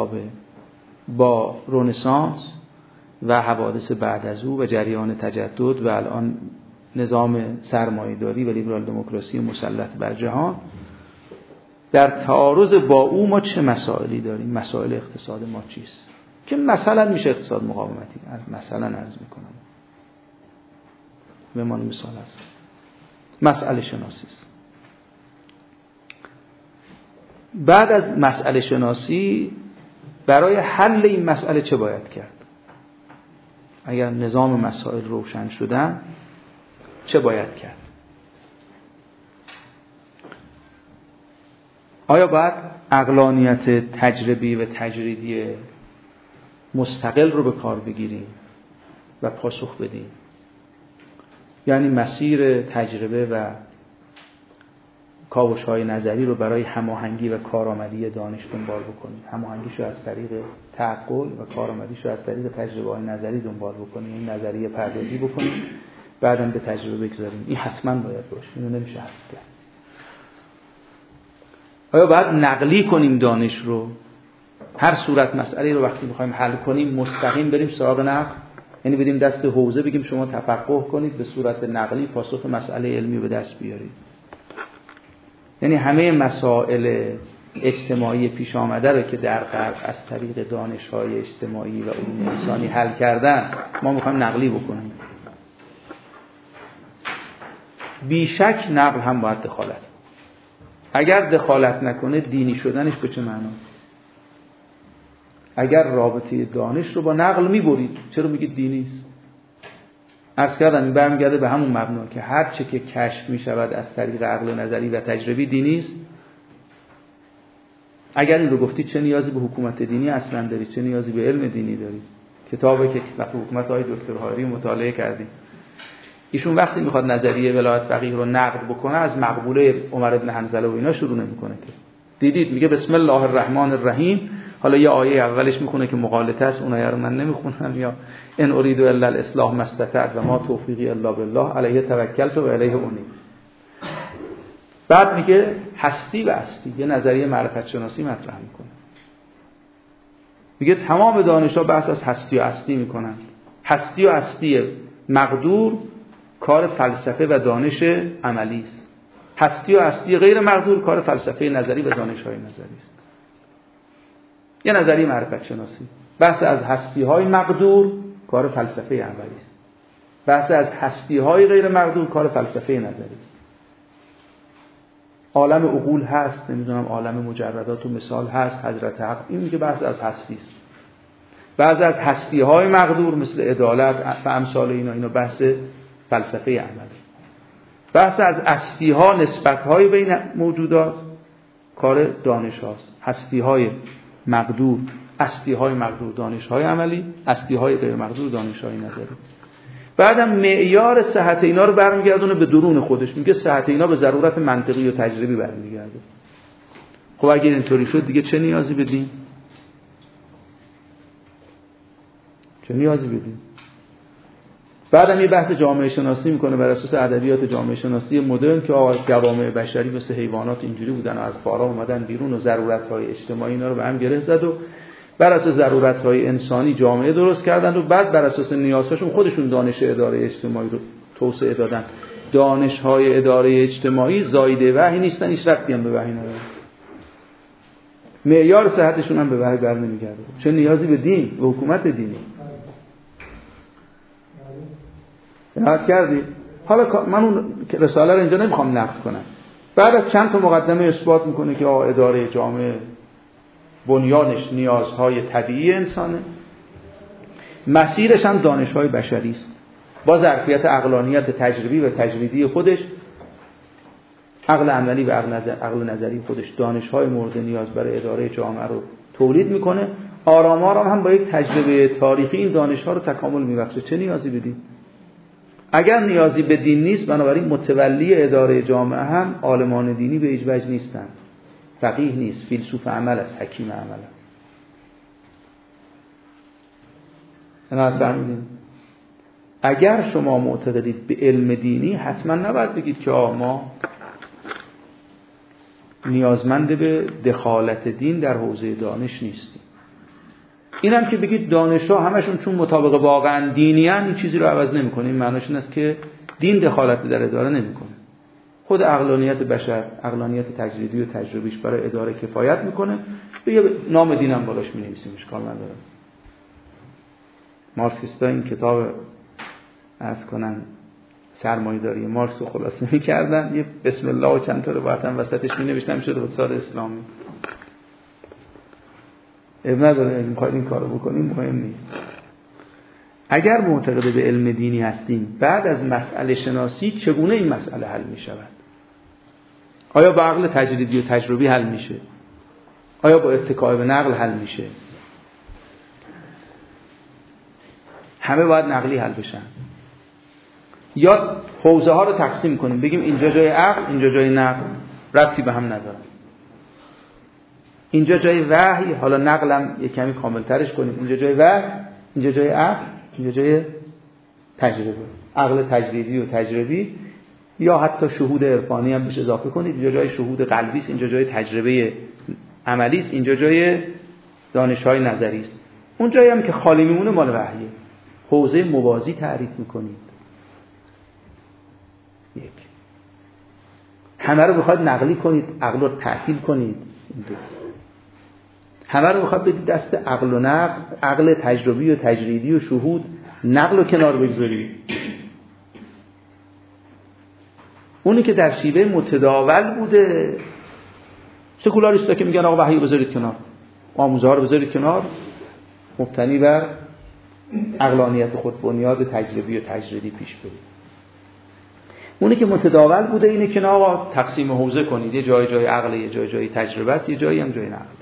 با رنسانس و حوادث بعد از او و جریان تجدد و الان نظام سرمایه‌داری و لیبرال دموکراسی مسلط بر جهان، در تعارض با او ما چه مسائلی داریم؟ مسائل اقتصاد ما چیست؟ که مثلا میشه اقتصاد مقاومتی، مثلا عرض میکنم به عنوان مثال هست، مسئله شناسی است. بعد از مسئله شناسی برای حل این مسئله چه باید کرد؟ اگر نظام مسائل روشن شدن چه باید کرد؟ آیا باید عقلانیت تجربی و تجریدی مستقل رو به کار بگیریم و پاسخ بدیم؟ یعنی مسیر تجربه و کاوش‌های نظری رو برای هماهنگی و کارآمدی دانش دنبال بکنیم، هماهنگیشو از طریق تعقل و کارآمدیشو از طریق تجربه‌های نظری دنبال بکنیم، این نظریه پردازی بکنیم، بعداً به تجربه بگذاریم. این حتما باید باشه، اینو نمیشه حذف کرد. آیا باید نقلی کنیم دانش رو؟ هر صورت مسئله رو وقتی می‌خوایم حل کنیم مستقیم بریم سراغ نقل؟ یعنی بدیم دست حوزه بگیم شما تفقه کنید به صورت نقلی پاسخ مسئله علمی به دست بیارید. یعنی همه مسائل اجتماعی پیش آمده رو که در غرب از طریق دانش‌های اجتماعی و علوم انسانی حل کردن ما می‌خوایم نقلی بکنیم. بیشک نقل هم باید دخالت. اگر دخالت نکنه دینی شدنش به چه معنا؟ اگر رابطه دانش رو با نقل می‌برید چرا میگید دینی است؟ عرض کردم این برمیگرده به همون مبنا که هر چه که کشف می‌شود از طریق عقل نظری و تجربی دینی است. اگر این رو گفتید چه نیازی به حکومت دینی اصلا دارید؟ چه نیازی به علم دینی دارید؟ کتابی که وقتی حکومت‌های دکتر هاری مطالعه کردیم ایشون وقتی میخواد نظریه ولایت فقیه رو نقد بکنه از مقبوله عمر بن حنظله و اینا شروع نمیکنه که دیدید میگه بسم الله الرحمن الرحیم، حالا یه آیه اولش میخونه که مغالطه است، اون آیه رو من نمیخونم، یا ان اريد الا الاصلاح ما استطعت و ما توفیقی الا بالله علیه توکلت و الیه انیب. بعد میگه هستی و هستی، یه نظریه معرفت شناسی مطرح میکنه. میگه تمام دانش‌ها بحث از هستی و هستی میکنن. هستی و هستی مقدور کار فلسفه و دانش عملی است. هستی و هستی غیر مقدور کار فلسفه نظری و دانش‌های نظری است. یه نظریه معرفت شناسی. بحث از هستی‌های مقدور کار فلسفه عملی است. بحث از هستی‌های غیر مقدور کار فلسفه نظری است. عالم عقول هست، نمیدونم عالم مجردات و مثال هست، حضرت حق، این میگه بحث از هستی است. بعضی از هستی‌های مقدور مثل عدالت و امثال اینا بحث فلسفه عملی. بحث از هستی‌ها، نسبت‌های بین موجودات کار دانش هاست. هستی‌های مقدور، هستی‌های مقدور دانش‌های عملی، هستی‌های غیر مقدور دانش‌های نظری. بعدم معیار صحت اینا رو برمیگردونه به درون خودش، میگه صحت اینا به ضرورت منطقی و تجربی برمیگرده. خب اگه اینطوری شد دیگه چه نیازی بدیم؟ چه نیازی بدیم؟ بعدم یه بحث جامعه شناسی میکنه بر اساس ادبیات جامعه شناسی مدرن که جوامع بشری مثل حیوانات اینجوری بودن و از فارا اومدن بیرون و ضرورت‌های اجتماعی اینا رو به هم گره زد و بر اساس ضرورت‌های انسانی جامعه درست کردن و بعد بر اساس نیازهاشون خودشون دانش اداره اجتماعی رو توسعه دادن. دانش‌های اداره اجتماعی زایده وحی نیستن، هیچ ربطی هم به وحی ندارن. معیار صحتشون هم به وحی برنمیگرده. چه نیازی به دین و حکومت دینی؟ یاد کردی؟ حالا من اون رساله رو اینجا نمیخوام نقد کنم. بعد از چند تا مقدمه اثبات میکنه که اداره جامعه بنیانش نیازهای طبیعی انسانه، مسیرش هم دانش‌های بشری است با ظرفیت عقلانیت تجربی و تجریدی خودش، عقل عملی و عقل نظری خودش دانش‌های مورد نیاز برای اداره جامعه رو تولید میکنه. آرام آرام هم با یک تجربه تاریخی این دانش‌ها رو تکامل میبخشه. چه نیازی بدیم؟ اگر نیازی به دین نیست، بنابراین متولی اداره جامعه هم عالمان دینی به هیچ وجه نیستن. فقیه نیست، فیلسوف عمل است، حکیم عمل است. اگر شما معتقدید به علم دینی حتما نباید بگید که ما نیازمند به دخالت دین در حوزه دانش نیستیم. این هم که بگید دانش‌ها همشون چون مطابق واقعا دینی هستند این چیزی رو عوض نمی‌کنه. این معناش این است که دین دخالت در اداره نمی‌کنه. خود عقلانیت بشر، عقلانیت تجریدی و تجربیش برای اداره کفایت می‌کنه. به نام دینم بالاش می‌نویسیم، اشکال نداره. مارکسیست‌ها این کتاب عرض کنن سرمایه‌داری مارکس رو خلاصه می‌کردن، یه بسم الله و چند تا روایت هم وسطش می‌نوشتن می‌شد اقتصاد اسلامی. اب نداره می‌خواید این کارو بکنیم، مهم نیست. اگر معتقد به علم دینی هستیم، بعد از مسئله شناسی چگونه این مسئله حل می‌شود؟ آیا با عقل تجریدی و تجربی حل میشه؟ آیا با اتکا به نقل حل میشه؟ همه باید نقلی حل بشن. یا حوزه ها رو تقسیم کنیم، بگیم اینجا جای عقل، اینجا جای نقل، ربطی به هم نداره. اینجا جای وحی، حالا نقلم یه کمی کاملترش کنیم، اینجا جای وحی، اینجا جای عقل، اینجا جای تجربه، عقل تجریدی و تجربی، یا حتی شهود عرفانی هم بهش اضافه کنید. اینجا جای شهود قلبی است، اینجا جای تجربه عملی است، اینجا جای دانش‌های نظری است. اون جایی هم که خالی میمونه مال وحیه. حوزه موازی تعریف میکنید. یک، همه رو بخواید نقلی کنید، عقل رو تعطیل کنید. همه رو بخواید بدید دست عقل و نقل، عقل تجربی و تجریدی و شهود، نقل رو کنار بگذارید. اونی که در شیوه متداول بوده، سکولاریستا که میگن آقا وحی بذارید کنار، آموزه ها رو بذارید کنار، مبتنی بر عقلانیت خود بنیاد تجربی و تجریدی پیش برید. اونی که متداول بوده اینه که آقا تقسیم حوزه کنید، یه جای عقل، یه جای تجربه است، یه جایی هم جای نقل.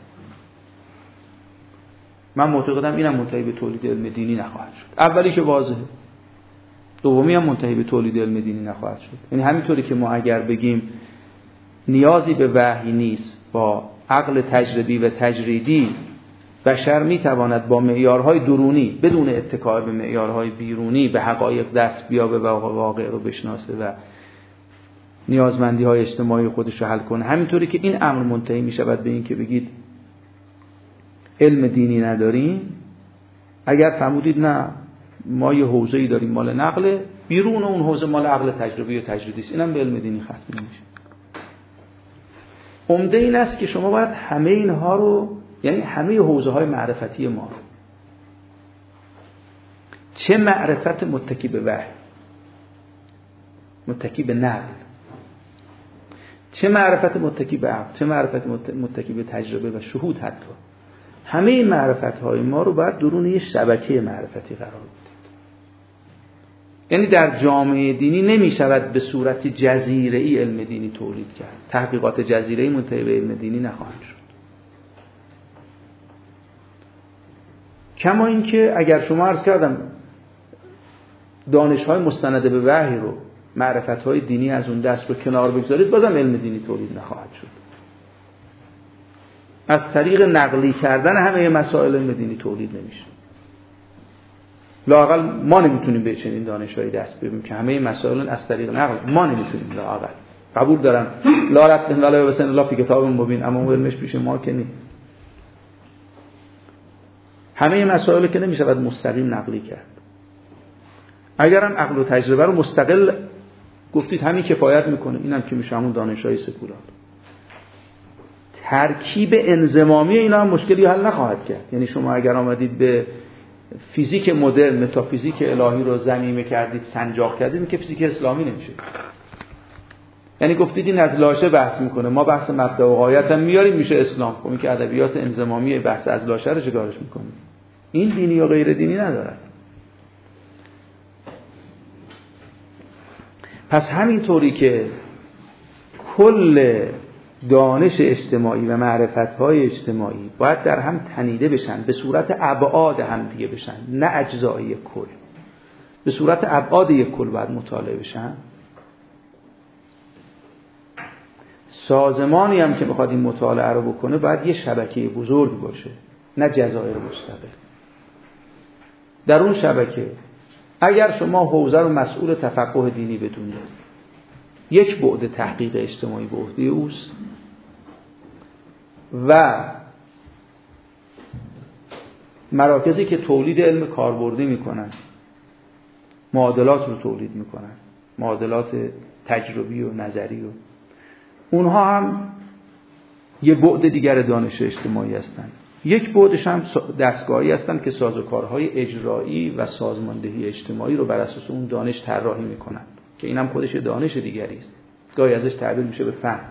من معتقدم اینم منتهی به تولید علم دینی نخواهد شد. اولی که واضحه، دومی هم منتهی به تولید علم دینی نخواهد شد. یعنی همینطوری که ما اگر بگیم نیازی به وحی نیست، با عقل تجربی و تجریدی بشر میتواند با معیارهای درونی بدون اتکا به معیارهای بیرونی به حقایق دست بیابه و واقع رو بشناسه و نیازمندی‌های اجتماعی خودش رو حل کنه. همینطوری که این امر منتهی میشود به این که بگید علم دینی نداریم، اگر فرمودید نه ما یه حوزه‌ای داریم مال نقل، بیرون اون حوزه مال عقل تجربی و تجریدی است، اینم به علم دینی ختم نمیشه. عمده این است که شما باید همه اینها رو، یعنی همه حوزه‌های معرفتی ما رو، چه معرفت متکی به وحی، متکی به نقل، چه معرفت متکی به عقل، چه معرفت متکی به تجربه و شهود، حتی همه این معرفت‌های ما رو باید درون یه شبکه معرفتی قرار بدید. یعنی در جامعه دینی نمی شود به صورت جزیره‌ای علم دینی تولید کرد. تحقیقات جزیره‌ای منتهی به علم دینی نخواهند شد. کما اینکه اگر شما عرض کردم دانش‌های مستند به وحی رو، معرفت‌های دینی از اون دست رو کنار بگذارید، بازم علم دینی تولید نخواهد شد. از طریق نقلی کردن همه مسائل علم دینی تولید نمیشه. لااقل ما نمیتونیم به چنین دانش‌هایی دست بیابیم که همه مسائل از طریق نقل، ما نمیتونیم. لااقل قبول دارم لا رد ولا بسن الله فی کتاب مبین، اما علمش پیش ما که نیست. همه مسائل که نمیشود مستقیم نقلی کرد. اگرم عقل و تجربه رو مستقل گفتید همین کفایت میکنه، اینم که میشه همون دانش‌های سکولار. ترکیب انضمامی اینا هم مشکلی حل نخواهد کرد. یعنی شما اگر آمدید به فیزیک مدرن، متافیزیک الهی رو ضمیمه کردید، سنجاق کردید، که فیزیک اسلامی نمیشه. یعنی گفتید این از لاشه بحث میکنه، ما بحث مبدا و غایت هم میاریم، میشه اسلام. خب این که ادبیات انضمامی بحث از لاشه رو چیکارش میکنید؟ این دینی و غیر دینی نداره. پس همینطوری که کل دانش اجتماعی و معرفت‌های اجتماعی باید در هم تنیده بشن، به صورت ابعاد هم دیگه بشن، نه اجزای کل، به صورت ابعاد یک کل باید مطالعه بشن. سازمانی هم که بخواد این مطالعه رو بکنه باید یه شبکه بزرگ باشه، نه جزایر مستقل. در اون شبکه اگر شما حوزه رو مسئول تفقه دینی بدونید، یک بعد تحقیق اجتماعی به عهده اوست و مراکزی که تولید علم کاربردی میکنن، معادلات رو تولید میکنن، معادلات تجربی و نظری، و اونها هم یه بعد دیگر دانش اجتماعی هستن. یک بعدش هم دستگاهی هستن که سازوکارهای اجرایی و سازماندهی اجتماعی رو بر اساس اون دانش طراحی میکنن، که اینم خودش دانش دیگری است، گاهی ازش تعبیر میشه به فهم.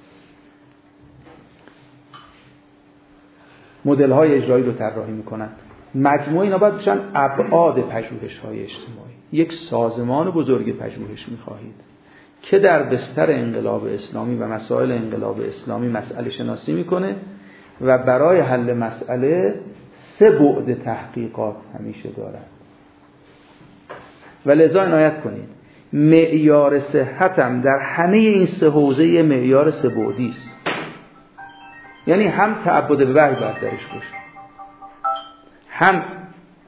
مدل های اجرایی رو طراحی میکنن. مجموع اینا باید بشن ابعاد پژوهش های اجتماعی. یک سازمان بزرگ پژوهش میخواهید که در بستر انقلاب اسلامی و مسائل انقلاب اسلامی مسئله شناسی میکنه و برای حل مسئله 3 بعد تحقیقات همیشه دارد. و لذا عنایت کنید معیار صحتم در همه این 3 حوزه معیار 3 بعدی است. یعنی هم تعبد به وحی باید درش باشه، هم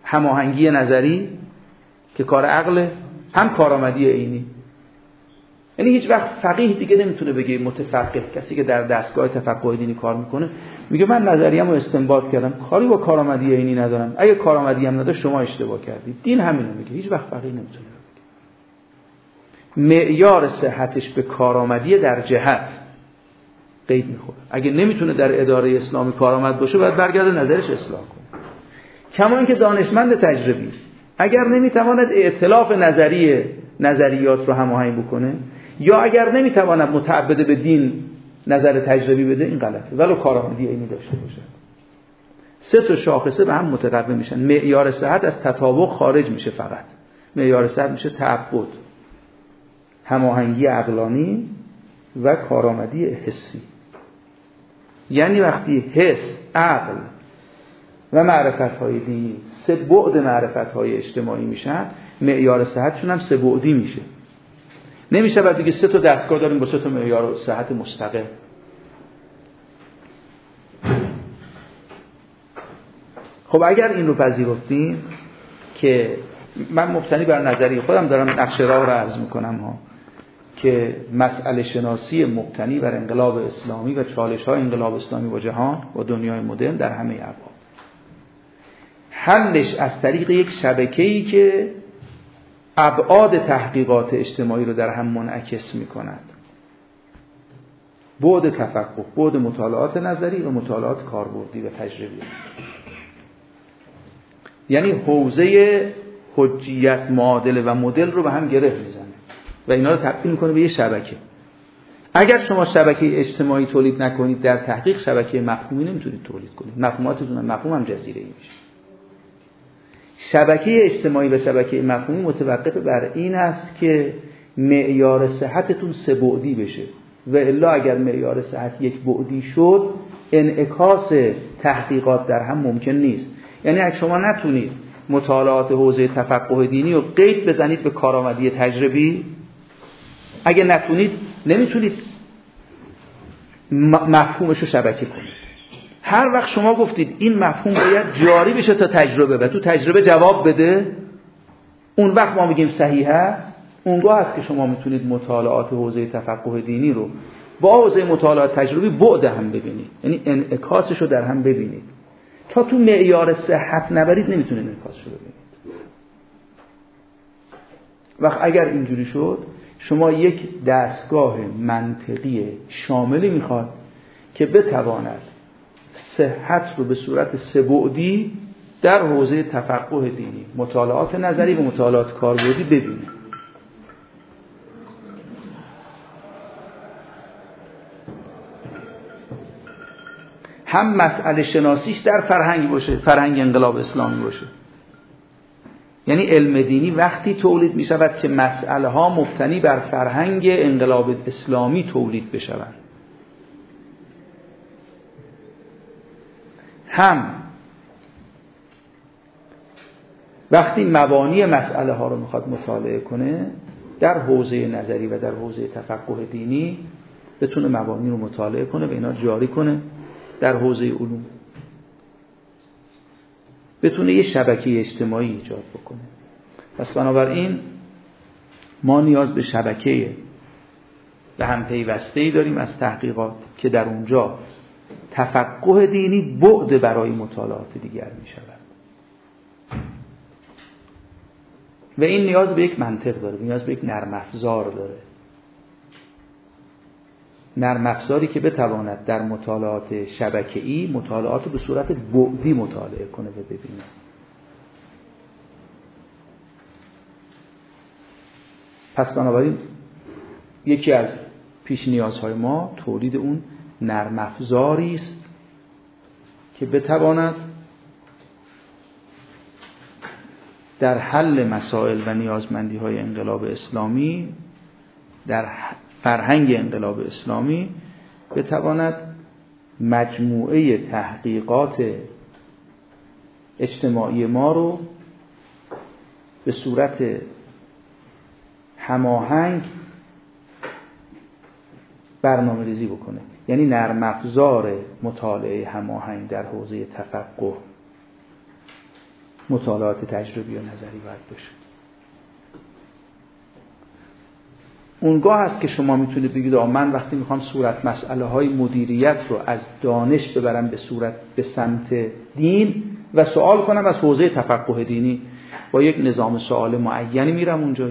هماهنگی نظری که کار عقله، هم کارآمدی عینی. یعنی هیچ وقت فقیه دیگه نمیتونه بگه متفقه، کسی که در دستگاه تفقه دینی کار میکنه میگه من نظریه‌مو استنباط کردم، کاری با کارآمدی اینی ندارم، اگه کارآمدی هم نداشت شما اشتباه کردید. دین همینو میگه، هیچ وقت فقیه نمیتونه بگه. معیار صحتش به کارآمدی در جهت قید میخوره. اگه نمیتونه در اداره اسلامی کارآمد باشه باید برگرده نظرش اصلاح کنه. کما اینکه دانشمند تجربی اگر نمیتواند ائتلاف نظریات رو هماهنگ بکنه یا اگر نمیتواند متعبد به دین نظر تجربی بده، این غلطه ولو کارآمدی اینی داشته باشه. سه تا شاخصه به هم متقابل میشن. معیار صحت از تطابق خارج میشه، فقط معیار صحت میشه تعبد، هماهنگی عقلانی و کارآمدی حسی. یعنی وقتی حس، عقل و معرفت‌های دینی سه بعد معرفت‌های اجتماعی میشن، معیار صحتشون هم سه بعدی میشه. نمیشه بعد دیگه سه تا دستگاه داریم با سه تا معیار صحت مستقل. خب اگر این رو پذیرفتیم که من مبتنی بر نظریه خودم دارم نقشه راه رو عرض میکنم ها، که مسئله شناسی مبتنی بر انقلاب اسلامی و چالش‌های انقلاب اسلامی با جهان و دنیای مدرن در همه ابعاد، حلش از طریق یک شبکه‌ای که ابعاد تحقیقات اجتماعی رو در هم منعکس می‌کند. بعد تفقه، بعد مطالعات نظری و مطالعات کاربردی و تجربی. یعنی حوزه حجیت، معادله و مدل رو به هم گره میزنه و اینا رو تبدیل می‌کنه به یه شبکه. اگر شما شبکه اجتماعی تولید نکنید در تحقیق، شبکه مفهومی نمیتونید تولید کنید. مفهوماتتون مفهوم هم جزیره‌ای میشه. شبکه اجتماعی و شبکه مفهومی متوقف بر این است که معیار صحتتون سه بعدی بشه و الا اگر معیار صحت یک بعدی شد انعکاس تحقیقات در هم ممکن نیست. یعنی اگه شما نتونید مطالعات حوزه تفقه دینی رو قید بزنید به کارآمدی تجربی، اگه نتونید نمیتونید مفهومش رو شبکه کنید. هر وقت شما گفتید این مفهوم باید جاری بشه تا تجربه و تو تجربه جواب بده، اون وقت ما میگیم صحیح هست. اونگاه هست که شما میتونید مطالعات حوزه تفقه دینی رو با حوزه مطالعات تجربی بعد هم ببینید، یعنی انعکاسش رو در هم ببینید. تا تو معیار صحت نبرید نمیتونید انعکاسش رو ببینید. وقت اگر اینجوری شد شما یک دستگاه منطقی شاملی میخواد که بتواند صحت رو به صورت سه بعدی در حوزه تفقه دینی، مطالعات نظری و مطالعات کاربردی ببینه. هم مسئله شناسیش در فرهنگ باشه، فرهنگ انقلاب اسلامی باشه. یعنی علم دینی وقتی تولید می شود که مسئله ها مبتنی بر فرهنگ انقلاب اسلامی تولید بشوند. هم وقتی مبانی مسئله ها رو میخواد مطالعه کنه در حوزه نظری و در حوزه تفقه دینی بتونه مبانی رو مطالعه کنه و اینا جاری کنه در حوزه علوم، بتونه یه شبکه اجتماعی ایجاد بکنه. پس بنابراین ما نیاز به شبکه و هم پیوسته‌ای داریم از تحقیقات که در اونجا تفقه دینی بعد برای مطالعات دیگر می شود و این نیاز به یک منطق داره، نیاز به یک نرم افزار داره، نرم افزاری که بتواند در مطالعات شبکه‌ای مطالعات به صورت بعدی مطالعه کنه و ببینه. پس بنابراین یکی از پیش نیازهای ما تولید اون نرم افزاری است که بتواند در حل مسائل و نیازمندی‌های انقلاب اسلامی، در فرهنگ انقلاب اسلامی بتواند مجموعه تحقیقات اجتماعی ما رو به صورت هماهنگ برنامه‌ریزی بکنه. یعنی نرم افزار مطالعه هماهنگ در حوزه تفقه، مطالعات تجربی و نظری باید باشه. اونگاه هست که شما میتونید بگید من وقتی میخوام صورت مسئله های مدیریت رو از دانش ببرم به سمت دین و سوال کنم از حوزه تفقه دینی، با یک نظام سوال معینی میرم اونجا.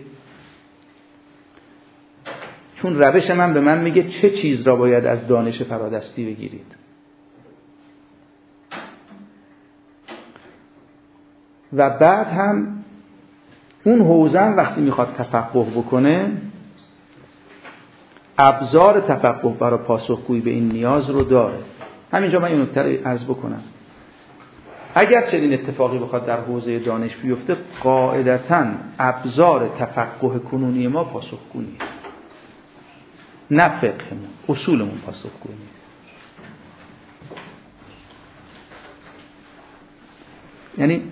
چون روش من به من میگه چه چیز را باید از دانش فرادستی بگیرید. و بعد هم اون حوزه وقتی میخواد تفقه بکنه، ابزار تفقه برای پاسخگویی به این نیاز رو داره. همینجا من این نکته رو عرض بکنم. اگر چنین اتفاقی بخواد در حوزه دانش بیفته، قاعدتاً ابزار تفقه کنونی ما پاسخگو نیست، نه فقهمون، اصولمون پاسخگو نیست. یعنی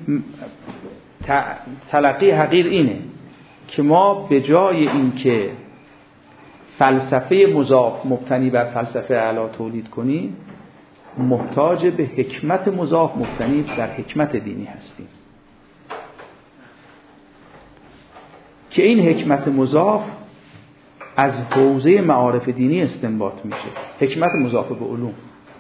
تلقی حقیر اینه که ما به جای اینکه فلسفه مضاف مبتنی بر فلسفه اعلی تولید کنیم، محتاج به حکمت مضاف مبتنی بر حکمت دینی هستیم که این حکمت مضاف از حوزه معارف دینی استنباط میشه، حکمت مضاف به علوم.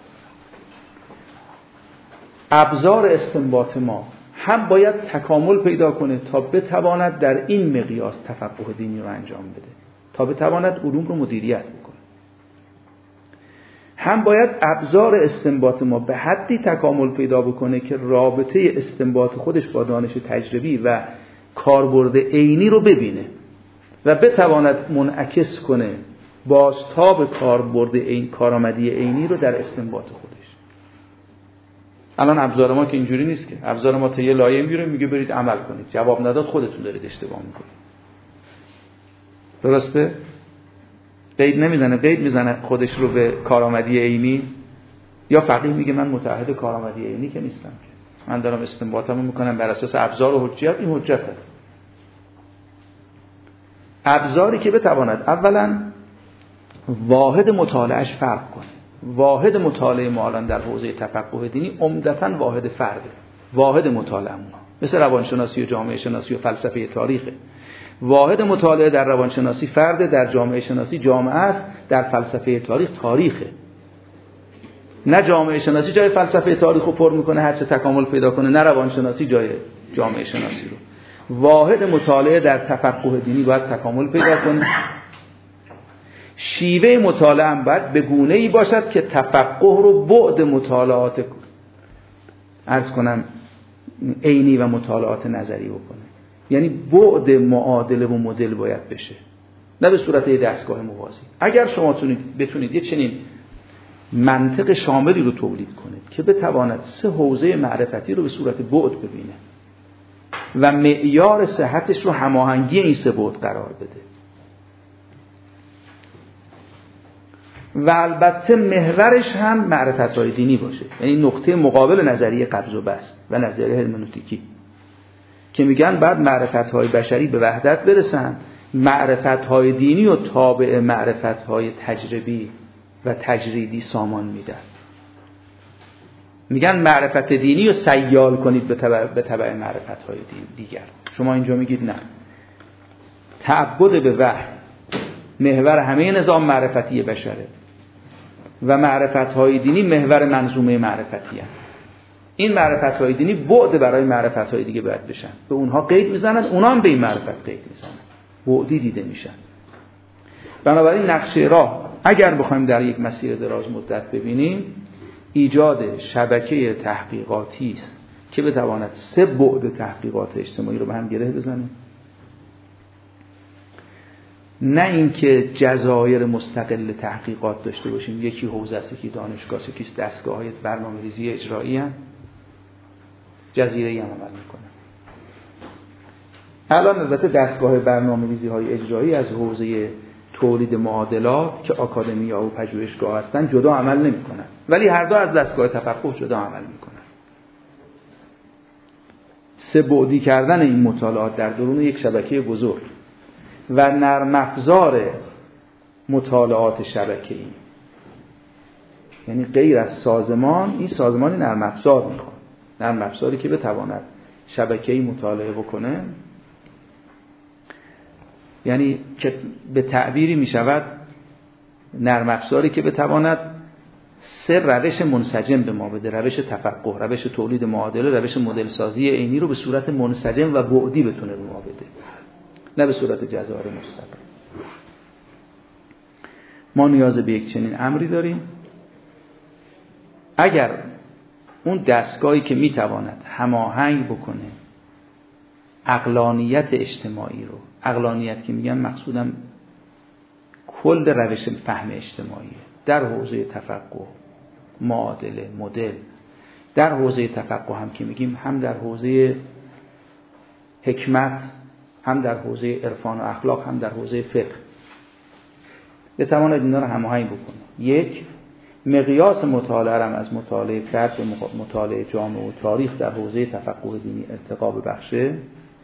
ابزار استنباط ما هم باید تکامل پیدا کنه تا بتواند در این مقیاس تفقه دینی رو انجام بده، تا بتواند علوم رو مدیریت بکنه. هم باید ابزار استنباط ما به حدی تکامل پیدا بکنه که رابطه استنباط خودش با دانش تجربی و کاربرد عینی رو ببینه و بتواند منعکس کنه بازتاب کاربرد عین، کارآمدی عینی رو در استنباط خودش. الان ابزار ما که اینجوری نیست که ابزار ما تا یه لایه میره میگه برید عمل کنید، جواب نداد خودتون دارید اشتباه میکنید. درسته؟ قید نمیزنه، قید میزنه خودش رو به کارآمدی عینی. یا فقیه میگه من متعهد کارآمدی عینی که نیستم، من دارم استنباطمو میکنم بر اساس ابزار و حجیت. این حجت هست. ابزاری که بتواند اولا واحد مطالعهش فرق کنه. واحد مطالعه ما الان در حوزه تفقه دینی عمدتاً واحد فرده، واحد مطالعه ما مثل روانشناسی و جامعه شناسی و فلسفه تاریخه. واحد مطالعه در روانشناسی فرده، در جامعه شناسی جامعه است، در فلسفه تاریخ تاریخه. نه جامعه شناسی جای فلسفه تاریخ رو پر میکنه هر چه تکامل پیدا کنه، نه روانشناسی جای جامعه شناسی رو. واحد مطالعه در تفقه دینی باید تکامل پیدا کنه. شیوه مطالعه هم باید به گونه‌ای باشد که تفقه رو بعد مطالعات عرض کنم عینی و مطالعات نظری بکنه. یعنی بعد معادله و مدل باید بشه، نه به صورت یه دستگاه موازی. اگر شما بتونید یه چنین منطق شاملی رو تولید کنید که بتواند سه حوزه معرفتی رو به صورت بعد ببینه و معیار صحتش رو هماهنگی این سه بعد قرار بده و البته محورش هم معرفت‌های دینی باشه، یعنی نقطه مقابل نظریه قبض و بسط و نظریه هرمنوتیکی که میگن بعد معرفت‌های بشری به وحدت برسن، معرفت‌های دینی و تابع معرفت‌های تجربی و تجریدی سامان میدن. میگن معرفت دینی رو سیال کنید به تبع معرفت‌های دیگر. شما اینجا میگید نه، تعبد به وحی محور همه نظام معرفتی بشره و معرفت‌های دینی محور منظومه معرفتی هست. این معرفت‌های دینی بعد برای معرفت‌های دیگه باید بشن، به اونها قید میزنن، اونها هم به این معرفت قید میزنن، بعدی دیده میشن. بنابراین نقشه راه اگر بخوایم در یک مسیر دراز مدت ببینیم، ایجاد شبکه تحقیقاتی است که بتواند سه بعد تحقیقات اجتماعی رو به هم گره بزنه، نه اینکه جزایر مستقل تحقیقات داشته باشیم، یکی حوزه است، یکی دانشگاه است، یکی دستگاه‌های برنامه‌ریزی اجرایی هم جزیره‌ای هم عمل می‌کنه. الان البته دستگاه برنامه‌ریزی‌های اجرایی از حوزه تولید معادلات که آکادمیا و پژوهشگاه هستن جدا عمل نمی‌کنن، ولی هر دو از دستگاه تفقه جدا عمل می‌کنن. سه بعدی کردن این مطالعات در درون یک شبکه بزرگ و نرم افزار مطالعات شبکه‌ای، یعنی غیر از سازمان، این سازمانی نرم افزار میخواد، نرم افزاری که بتواند شبکه‌ای مطالعه بکنه. یعنی که به تعبیری می شود نرم افزاری که بتواند 3 روش منسجم به ما بده: روش تفقه، روش تولید معادله، روش مدل سازی عینی رو به صورت منسجم و بعدی بتونه به ما بده، نه به صورت جزار مستقل. ما نیاز به یک چنین امری داریم. اگر اون دستگاهی که میتواند هماهنگ بکنه عقلانیت اجتماعی رو، عقلانیت که میگم مقصودم کل روش فهم اجتماعی در حوزه تفقه، معادله، مدل، در حوزه تفقه هم که میگیم هم در حوزه حکمت، هم در حوزه عرفان و اخلاق، هم در حوزه فقه، بتواند اینا رو هماهنگ بکنه. یک، مقیاس مطالعه هم از مطالعه فرد به مطالعه جامعه و تاریخ در حوزه تفقه دینی ارتقا ببخشه.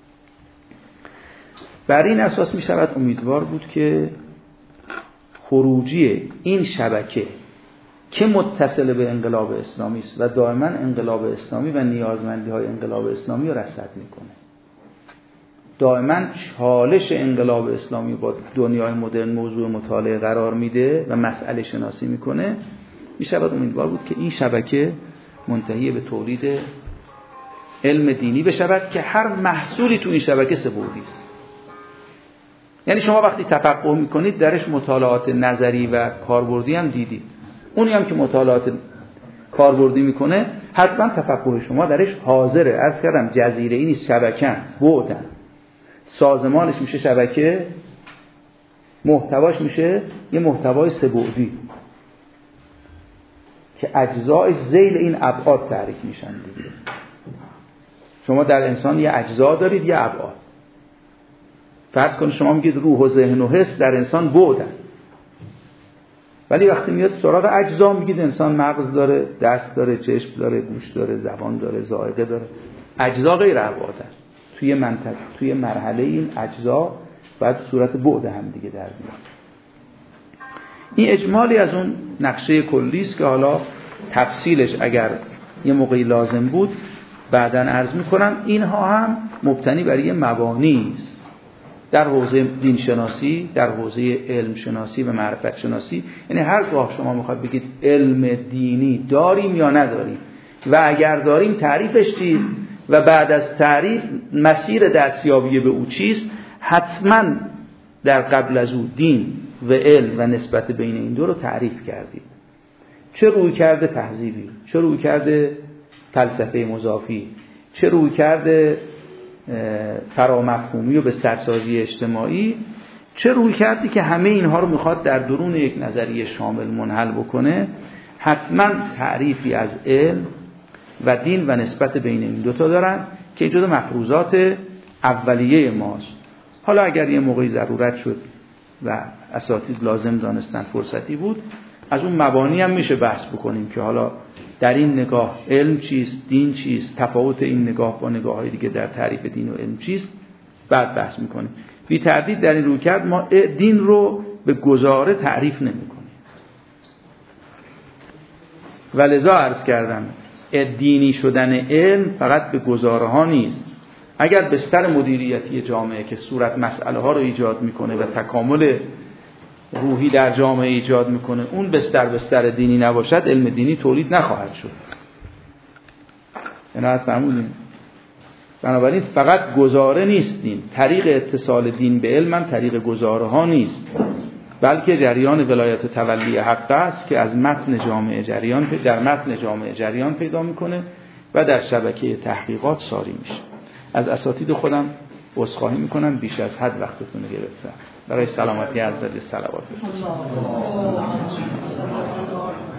بر این اساس می شود امیدوار بود که خروجی این شبکه که متصل به انقلاب اسلامی است و دائما انقلاب اسلامی و نیازمندی های انقلاب اسلامی رو رصد میکنه، دائما چالش انقلاب اسلامی با دنیای مدرن موضوع مطالعه قرار میده و مسئله شناسی میکنه، می شود امیدوار بود که این شبکه منتهی به تولید علم دینی بشود که هر محصولی تو این شبکه سه‌بعدی است. یعنی شما وقتی تفقه میکنید درش مطالعات نظری و کاربردی هم دیدید، اونی هم که مطالعات کاربردی میکنه حتما تفقه شما درش حاضره. عرض کردم جزیره ای نیست، شبکه بعدن، سازمانش میشه شبکه، محتواش میشه یه محتوای سه‌بعدی که اجزایش ذیل این ابعاد تعریف میشن دیگه. شما در انسان یه اجزا دارید، یه ابعاد. فرض کنید شما میگید روح و ذهن و حس در انسان بعدن، ولی وقتی میاد سراغ اجزا میگید انسان مغز داره، دست داره، چشم داره، گوش داره، زبان داره، ذائقه داره. اجزا غیر ابعادن. توی منطقه، توی مرحله این اجزا باید صورت بعد هم دیگه در بیاد. این اجمالی از اون نقشه کلی است که حالا تفصیلش اگر یه موقعی لازم بود بعداً عرض میکنم. اینها هم مبتنی بر یه مبانی است در حوزه دین شناسی، در حوزه علم شناسی و معرفت شناسی. یعنی هرگاه شما میخواد بگید علم دینی داریم یا نداریم و اگر داریم تعریفش چیست و بعد از تعریف مسیر دستیابی به او چیست، حتما در قبل از او دین و علم و نسبت بین این دو رو تعریف کردید. چه روی کرده تهذیبی، چه روی کرده فلسفه مضافی، چه روی کرده فرامفهومی و بسترسازی اجتماعی، چه روی کردی که همه اینها رو میخواد در درون یک نظریه شامل منحل بکنه. حتما تعریفی از علم و دین و نسبت بین این دوتا دارن که جزو مفروضات اولیه ماست. حالا اگر یه موقعی ضرورت شد و اساتید لازم دانستن فرصتی بود، از اون مبانی هم میشه بحث بکنیم که حالا در این نگاه علم چیست، دین چیست، تفاوت این نگاه با نگاه‌های دیگه در تعریف دین و علم چیست، بعد بحث میکنیم. بی تردید در این رویکرد ما دین رو به گزاره تعریف نمیکنیم. ولذا عرض کردم دینی شدن علم فقط به گزاره ها نیست. اگر بستر مدیریتی جامعه که صورت مسئله ها رو ایجاد میکنه و تکامل روحی در جامعه ایجاد میکنه اون بستر دینی نباشد، علم دینی تولید نخواهد شد. عنایت فرمودین. بنابراین فقط گزاره نیست دین، طریق اتصال دین به علم هم طریق گزاره ها نیست، بلکه جریان ولایت و تولی حق است که از متن جامعه جریان پیدا میکنه و در شبکه تحقیقات ساری میشه. از اساتید خودم عذرخواهی میکنم بیش از حد وقتتون رو گرفتم. برای سلامتی حضرت صلوات بفرستید.